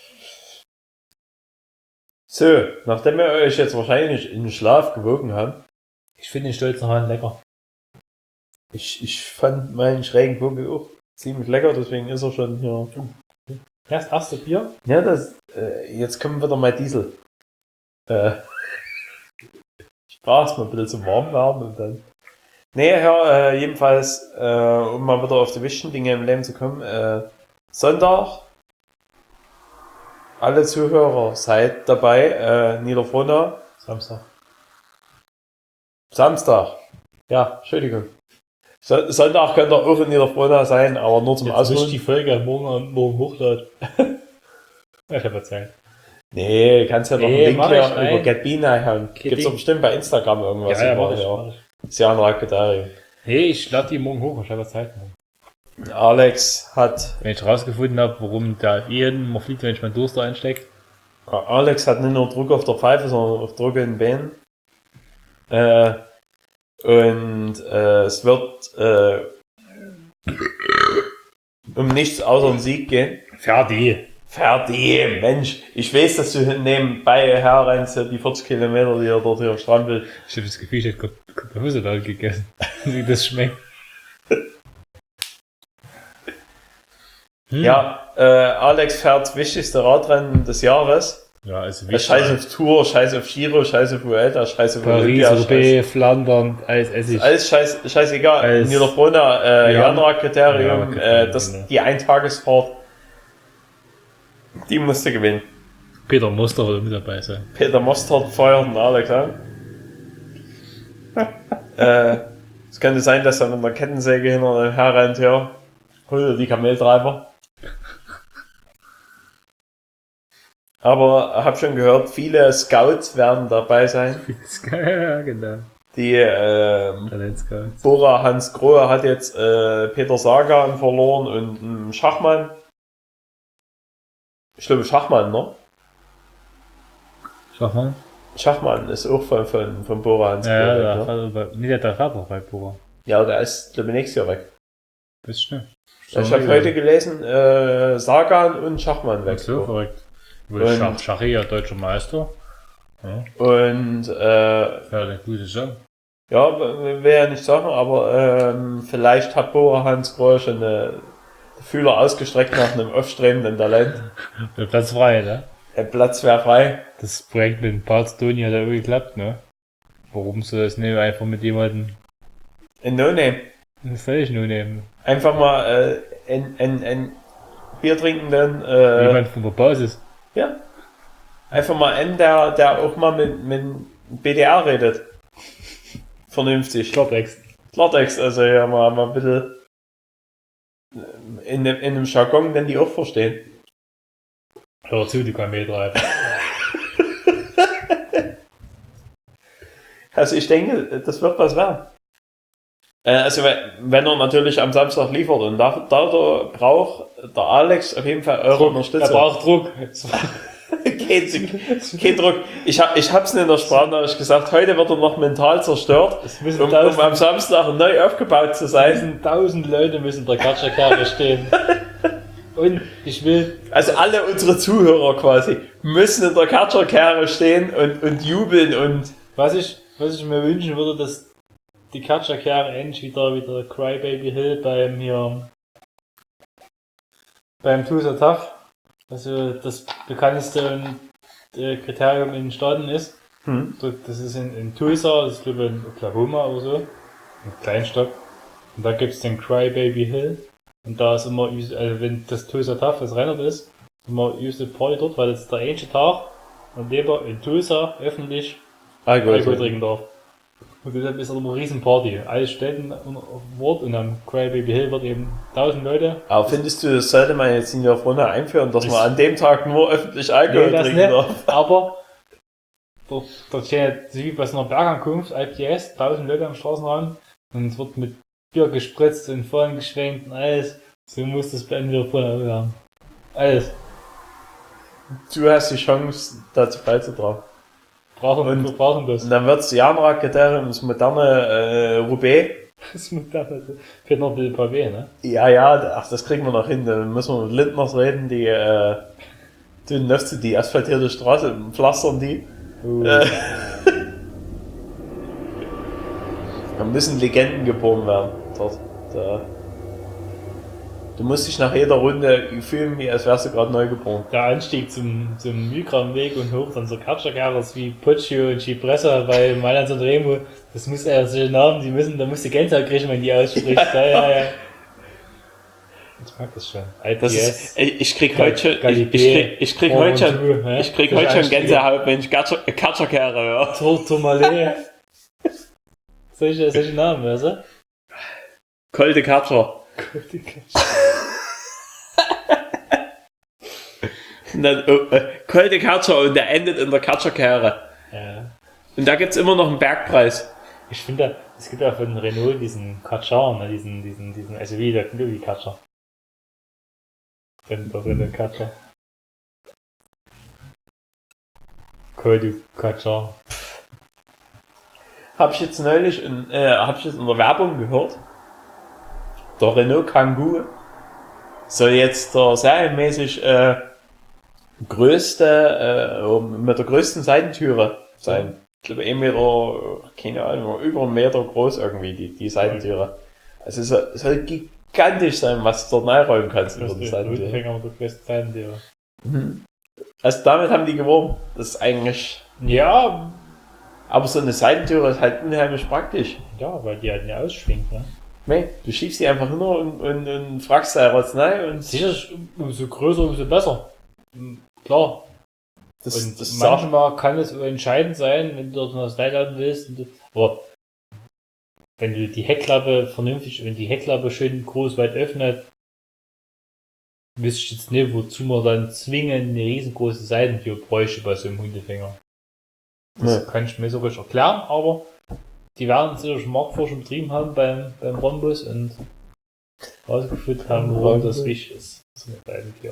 So, nachdem wir euch jetzt wahrscheinlich in den Schlaf gewogen haben. Ich finde den Stolzen Hahn lecker. Ich fand meinen schrägen Vogel auch ziemlich lecker, deswegen ist er schon hier. Ja, das erste Bier? Ja, jetzt kommen wieder mal Diesel. Ich brauche es mal ein bisschen zum Warmwerden und dann. Nee, ja, jedenfalls, um mal wieder auf die wichtigen Dinge im Leben zu kommen, Sonntag, alle Zuhörer seid dabei, Niederfrohnau. Samstag. Ja, Entschuldigung. Sonntag könnt ihr auch in Niederfrohnau sein, aber nur zum Ausruhen. Jetzt die Folge morgen hochladen. Ich habe Zeit. Nee, kannst ja noch einen Link hier über GetBean hauen. Gibt's doch bestimmt bei Instagram irgendwas. Ja, mach ich. Ist ja ein Raketarium. Nee, ich lade die morgen hoch, ich habe Zeit. Alex hat... Wenn ich rausgefunden habe, warum der immer fliegt, wenn ich meinen Durst einstecke. Alex hat nicht nur Druck auf der Pfeife, sondern auch Druck in den Beinen. Es wird um nichts außer einen Sieg gehen. Fertig, Mensch. Ich weiß, dass du nebenbei herrennst, die 40 Kilometer, die er dort hier strampelt. Ich habe das Gefühl, ich hätte Kartoffelsalat gegessen. Wie das schmeckt. Ja, Alex fährt das wichtigste Radrennen des Jahres. Ja, also Scheiß auf Tour, Scheiß auf Giro, Scheiß auf Vuelta, Scheiß auf Paris, Roubaix, Flandern, alles Essig. Alles scheißegal. Niederfrohnau, Janra-Kriterium, die Eintagesfahrt, die musste gewinnen. Peter Mostert wird mit dabei sein. Peter Mostert feuert den Alex an. Es könnte sein, dass er mit einer Kettensäge hinter dem herrennt, ja. Hol dir die Kameltreiber. Aber ich habe schon gehört, viele Scouts werden dabei sein. Ja, genau. Die Bora Hans Grohe hat jetzt Peter Sagan verloren und einen Schachmann. Ich glaube Schachmann, ne? Schachmann ist auch von Bora Hans Grohe. Ja, der Vater bei Bora. Ja, der ist glaube ich nächstes Jahr weg. Das ist schnell. Ich habe heute gelesen, Sagan und Schachmann weg. So verrückt. Schachri ja deutscher Meister. Ja. Und ja, eine gute Sache. Ja, will ja nicht sagen, aber vielleicht hat Bora Hans Grohe schon die Fühler ausgestreckt nach einem aufstrebenden Talent. Der Platz frei, ne? Der Platz wäre frei. Das Projekt mit dem Partstoni hat ja irgendwie geklappt, ne? Warum soll das nicht einfach mit jemandem ein No-Name? Völlig No-Name. Einfach mal ein Bier trinkenden jemand von der Basis. Ja. Einfach mal einen, der auch mal mit BDR redet. Vernünftig. Klartext, also ja mal ein bisschen in einem Jargon, den die auch verstehen. Hör zu, die Kameltreiber. Also ich denke, das wird was werden. Also wenn er natürlich am Samstag liefert und da braucht der Alex auf jeden Fall eure Unterstützung. Er braucht Druck. Kein Druck. Ich hab's in der Sprachnachricht gesagt, heute wird er noch mental zerstört, um am Samstag neu aufgebaut zu sein. 1000 Leute müssen der Katschakare stehen. Und ich will... Also alle unsere Zuhörer quasi müssen in der Katschakare stehen und jubeln und... Was ich mir wünschen würde, dass die Katschakare endlich wieder Crybaby Hill beim Tusa Tough, also das bekannteste Kriterium in den Staaten ist. Das ist in Tulsa, das ist glaube ich in Oklahoma oder so, eine Kleinstadt. Und da gibt's den Crybaby Hill. Und da ist immer, also wenn das Tulsa Tough das Rennen ist immer übelste Party dort, weil das ist der einzige Tag, an dem er in Tulsa öffentlich Alkohol trinken darf. Und deshalb ist immer eine riesen Party. Alle Städten auf Wort und am Crybaby Hill wird eben 1000 Leute. Aber findest du, das sollte man jetzt in der vorne einführen, dass man an dem Tag nur öffentlich Alkohol trinken darf? Aber dort steht wie bei so einer Bergankunft, IPS, 1000 Leute am Straßenrand und es wird mit Bier gespritzt und vorhin geschwenkt und alles. So muss das beenden wir vorne haben. Alles. Du hast die Chance, dazu beizutragen. Wir brauchen das. Und dann wird's Janra-Kriterium, das moderne Roubaix. Das moderne, fehlt noch ein bisschen Pavé, ne? Ja, das kriegen wir noch hin. Dann müssen wir mit Lindners reden, die asphaltierte Straße, pflastern die. Da müssen Legenden geboren werden. Du musst dich nach jeder Runde fühlen, wie als wärst du gerade neu geboren. Der Anstieg zum Mykram-Weg und hoch dann so Katschakaras wie Puccio und Cipressa bei Mailand und Remo, das muss er solche Namen, da muss die Gänsehaut kriegen, wenn die ausspricht. Ja. Ich mag das schon. IPS. Ich krieg heute schon Gänsehaut, wenn ich Katschakare höre. Tourmalet. Solche Namen, weißt du? Col de Katscher. Und dann Col de Katscher und der endet in der Katscherkehre. Ja. Und da gibt's immer noch einen Bergpreis. Ich finde, es gibt ja von Renault diesen Katscher, ne, diesen SUV, der klingt wie Katscher. Der Renault Katscher. Col de Katscher. Hab ich jetzt neulich in der Werbung gehört. Der Renault Kangoo soll jetzt der serienmäßig mit der größten Seitentüre sein. Ich glaube 1 Meter, keine Ahnung, über 1 Meter groß irgendwie, die Seitentüre. Also es soll gigantisch sein, was du dort reinräumen kannst über die Seitentüre. Also damit haben die geworben. Das ist eigentlich... Ja. Aber so eine Seitentüre ist halt unheimlich praktisch. Ja, weil die halt nicht ausschwingt, ne? Nee, du schiebst die einfach hin und fragst da Arznei und... Sicher, umso größer, umso besser. Klar. Und manchmal kann es entscheidend sein, wenn du dort was reinladen willst. Aber wenn du die Heckklappe wenn die Heckklappe schön groß weit öffnet, wüsste ich jetzt nicht, wozu man dann zwingend eine riesengroße Seitentür bräuchte bei so einem Hundefänger. Das kann ich mir so richtig erklären, aber die werden sicher schon Marktforschung betrieben haben beim Rhombus und rausgeführt haben, warum das wichtig ist. So eine Seitentür.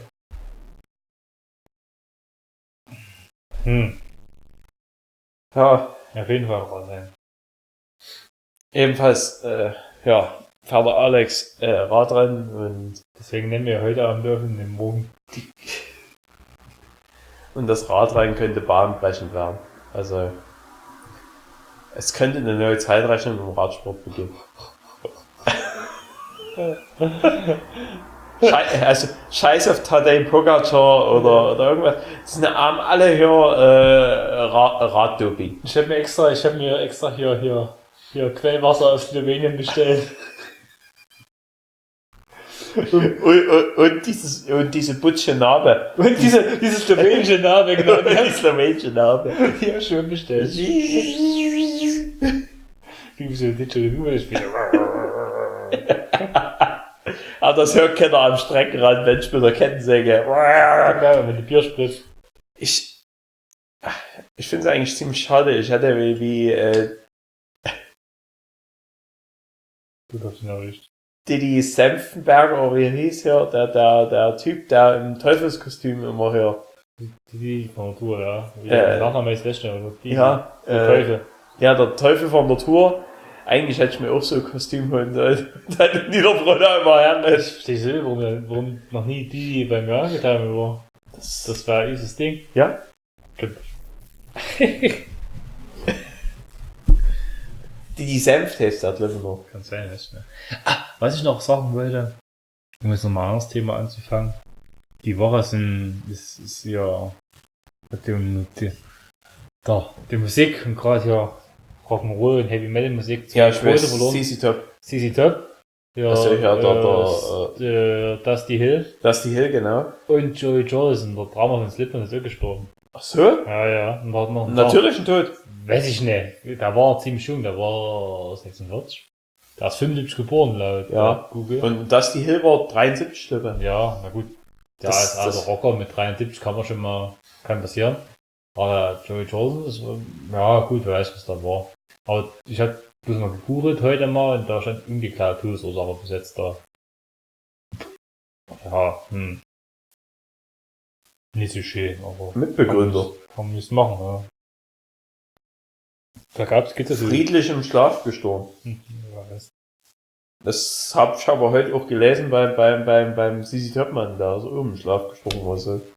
Ja. Auf jeden Fall raus sein. Ebenfalls, fährt der Alex Radrennen und... Deswegen nennen wir heute am Dürfen den Morgen. Und das Radrennen könnte bahnbrechend werden. Also, es könnte eine neue Zeitrechnung im Radsport beginnen. Scheiß auf Tadej Pogacar oder irgendwas. Das sind alle hier Raddoping. Ich habe mir extra hier Quellwasser aus Slowenien bestellt. und diese Butsche Narbe. Und diese slowenische Narbe, genau. Die slowenische Narbe. Die habe ich schon bestellt. Wie so ein Didgeridoo das wieder. Aber das hört keiner am Streckenrand, Mensch mit der Kettensäge. Ja, wenn du Bier spritzt. Ich finde es eigentlich ziemlich schade. Ich hatte Du darfst ihn erwischt. Didi Senftenberger, oder wie er hieß hier, der Typ, der im Teufelskostüm immer hier. Die von der Tour, ja. Wie der Nachname ist oder? Ja, der Teufel. Ja, der Teufel von der Tour. Eigentlich hätte ich mir auch so ein Kostüm holen sollen. Dann Niederbrunner immer her. Ich verstehe so, warum noch nie die bei mir angetan haben. Das war dieses Ding. Ja. Die Senftest hat lieber noch. Kann sein, weißt du. Was ich noch sagen wollte, um jetzt nochmal ein anderes Thema anzufangen. Die Woche ist ja die Musik und gerade hier Rock'n'Roll und Heavy Metal Musik ja, ich weiß, CC Top. CC Top. Ja, Dusty Hill. Dusty Hill, genau. Und Joey Jordison, der Drama von Slipknot, ist auch gestorben. Ach so? Ja. Und war noch natürlich ein Tod. Weiß ich nicht. Der war ziemlich jung, der war 46. Der ist 75 geboren, laut Google. Und Dusty Hill war 73, glaube ich. Ja, na gut. Der ist also Rocker mit 73, kann passieren. Aber Joey Jordison ist, ja gut, wer weiß, was da war. Aber ich hab bloß mal gegoogelt heute mal und da stand ungeklärte Todesursache bis jetzt da. Ja, nicht so schön, aber. Mitbegründer. Kann man nichts machen, ja. Da gibt es friedlich im Schlaf gestorben. Das habe ich aber heute auch gelesen beim CC Topmann, da ist im Schlaf gestorben war so.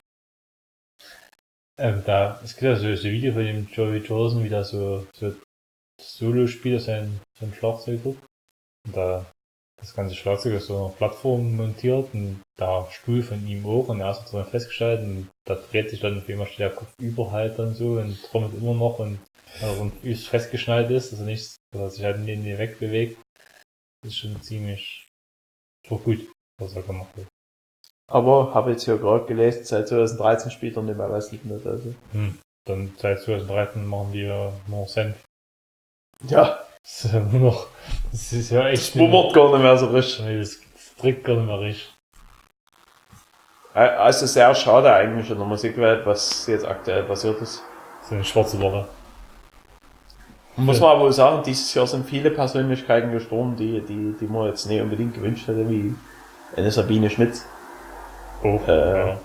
Es gibt ja so ein Video von dem Joey Jordison, wie der so Solo-Spieler sein Schlagzeug hat. Und da das ganze Schlagzeug auf so einer Plattform montiert und der Stuhl von ihm auch und er ist dann festgestellt und da dreht sich dann auf einmal steht der Kopf über halt dann so und trommelt immer noch und ist festgeschnallt ist, dass er sich halt neben dir wegbewegt. Das ist schon ziemlich gut, was er gemacht hat. Aber habe jetzt hier gerade gelesen, seit 2013 spielt er nicht mehr bei Slipknot, also. Dann seit 2013 machen wir nur Senf. Ja. Das ist ja nur noch, das ist ja echt. Das bummert gar nicht mehr so richtig. Nee, das trägt gar nicht mehr richtig. Also sehr schade eigentlich in der Musikwelt, was jetzt aktuell passiert ist. Das ist eine schwarze Woche. Muss man aber wohl sagen, dieses Jahr sind viele Persönlichkeiten gestorben, die man jetzt nicht unbedingt gewünscht hätte, wie eine Sabine Schmitz. Oh, ja.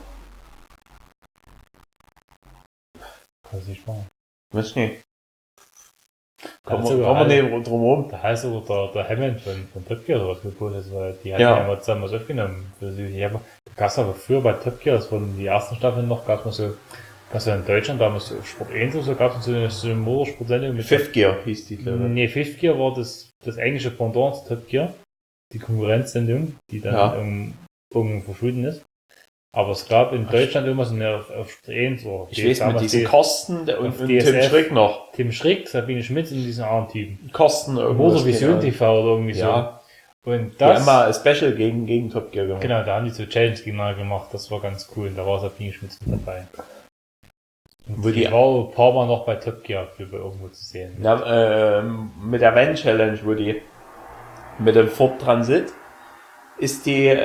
Kann ich nicht machen. Weiß ich nicht. Kommen wir nicht drum rum. Da heißt aber der Hammond von Top Gear oder was gepostet, weil die hatten ja mal zusammen was aufgenommen. Da gab es aber früher bei Top Gear, das wurden die ersten Staffeln noch, gab es in Deutschland damals so Sport 1 oder so, gab es so eine Motorsportsendung mit Fifth Gear hieß die, glaube ich. Nee, Fifth Gear war das englische Pendant zu Top Gear. Die Konkurrenzsendung, die dann irgendwo verschwunden ist. Aber es gab in Deutschland immer so eine auf Sport 1 oder ich weiß mit diesem Kosten und Tim Schrick noch. Tim Schrick, Sabine Schmitz und diesen anderen Typen. Kosten irgendwas. Motorvision TV oder irgendwie so. Und das. Die haben mal ein Special gegen Top Gear gemacht. Genau, da haben die so Challenge gemacht, das war ganz cool. Und da war Sabine Schmitz mit dabei. Und die war ein paar Mal noch bei Top Gear irgendwo zu sehen. Ja, mit der Van Challenge, wo die mit dem Ford Transit ist die,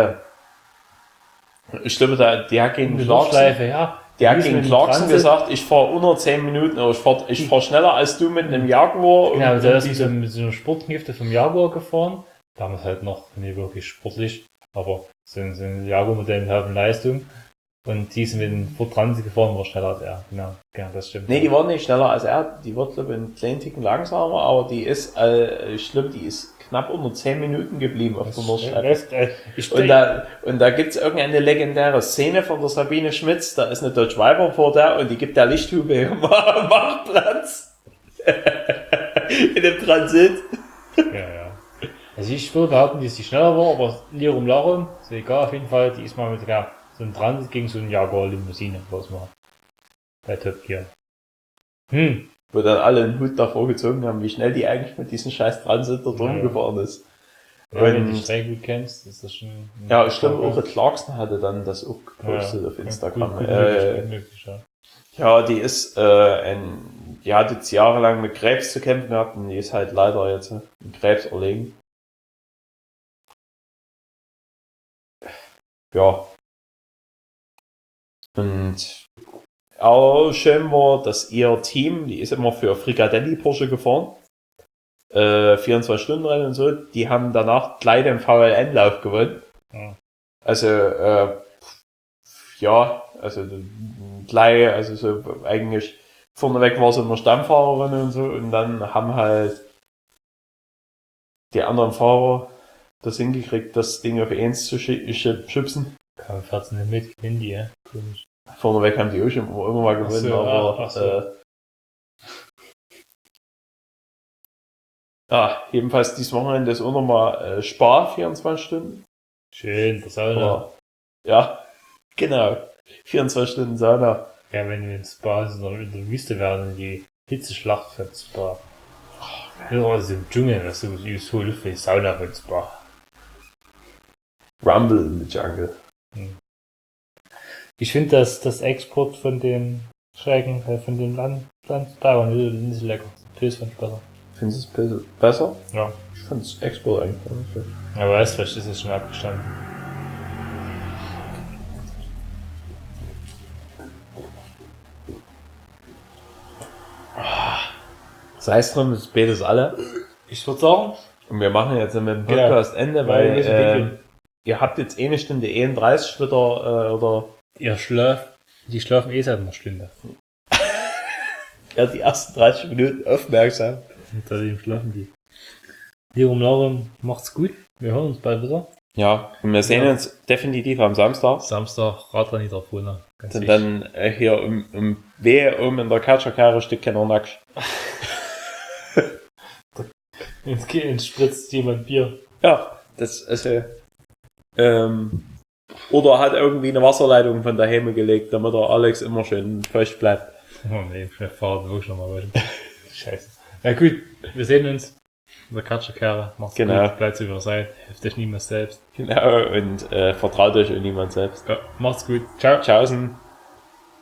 ich glaube, der hat gegen Clarkson, der hat gegen Clarkson gesagt, ich fahre unter 10 Minuten, aber ich fahr schneller als du mit einem Jaguar. Genau, der ist mit so einer Sportgifte vom Jaguar gefahren. Damals halt noch nicht wirklich sportlich, aber so ein Jaguar-Modell mit halben Leistung. Und die sind mit dem Ford Transit gefahren, war schneller als er. Genau, das stimmt. Nee, die war nicht schneller als er, die wird, glaube ich, einen kleinen Ticken langsamer, aber die ist, ich glaube, die ist knapp unter 10 Minuten geblieben auf der Nordstrecke. Und da gibt's irgendeine legendäre Szene von der Sabine Schmitz, da ist eine Dodge Viper vor der und die gibt der Lichthube im Marktplatz. In dem Transit. Ja. Also ich würde behaupten, dass die schneller war, aber Lirum Larum, ist egal, auf jeden Fall, die ist mal mit so einem Transit gegen so einen Jaguar-Limousine, was mal bei Top Gear. Wo dann alle einen Hut davor gezogen haben, wie schnell die eigentlich mit diesem scheiß Transit da drum gefahren ist. Ja, wenn du dich sehr gut kennst, ist das schon... Ja, ich glaube auch Clarkson hatte dann das auch gepostet auf Instagram. Gut möglich, ja. Ja, die ist die hat jetzt jahrelang mit Krebs zu kämpfen gehabt und die ist halt leider jetzt mit Krebs erlegen. ja. Und auch schön war, dass ihr Team, die ist immer für Frikadelli Porsche gefahren. 24-Stunden-Rennen und so, die haben danach gleich den VLN-Lauf gewonnen. Ja. Also, also gleich, also so eigentlich vorneweg war sie immer Stammfahrerin und so und dann haben halt die anderen Fahrer das hingekriegt, das Ding auf 1 zu schubsen. Kam 14 mit, Handy, ja. Komisch. Vorneweg haben die auch schon immer mal gewonnen, aber jedenfalls dieses Wochenende ist auch nochmal Spa, 24 Stunden. Schön, das Sauna. Ja, genau. 24 Stunden Sauna. Ja, wenn wir in Spa in der Wüste werden, die Hitzeschlacht von Spa. Ja, also im Dschungel, das ist so Luft wie Sauna von Spa. Rumble in the Jungle. Ich finde, dass das Export von den Schrägen, von den Landbauern nicht so lecker. Pilz fand ich besser. Findest du es besser? Ja. Ich fand das Export eigentlich nicht schlecht. Ja, weißt du, das ist schon abgestanden. Sei es drum, das Bild ist alle. Ich würde sagen. Und wir machen jetzt mit dem Podcast Ende, weil ihr habt jetzt 1 Stunde 31 wieder, oder? Die schlafen eh seit einer Stunde. Ja, die ersten 30 Minuten aufmerksam. Und seitdem schlafen die. Hierum Larum, macht's gut. Wir hören uns bald wieder. Ja, und wir sehen uns definitiv am Samstag. Samstag, Radrennen in der Fona. Und dann hier um Wehe in der Katscherkarre steht keiner nackt. Ins spritzt jemand Bier. Ja, das ist oder hat irgendwie eine Wasserleitung von daheim gelegt, damit der Alex immer schön feucht bleibt. Oh nee, wir fahren wirklich nochmal weiter. Scheiße. Na gut, wir sehen uns. Der Katscherkarre. Macht's gut, bleibt über Seid. Helft euch niemals selbst. Genau, und vertraut euch und niemand selbst. Ja, macht's gut. Ciao. Tschaußen.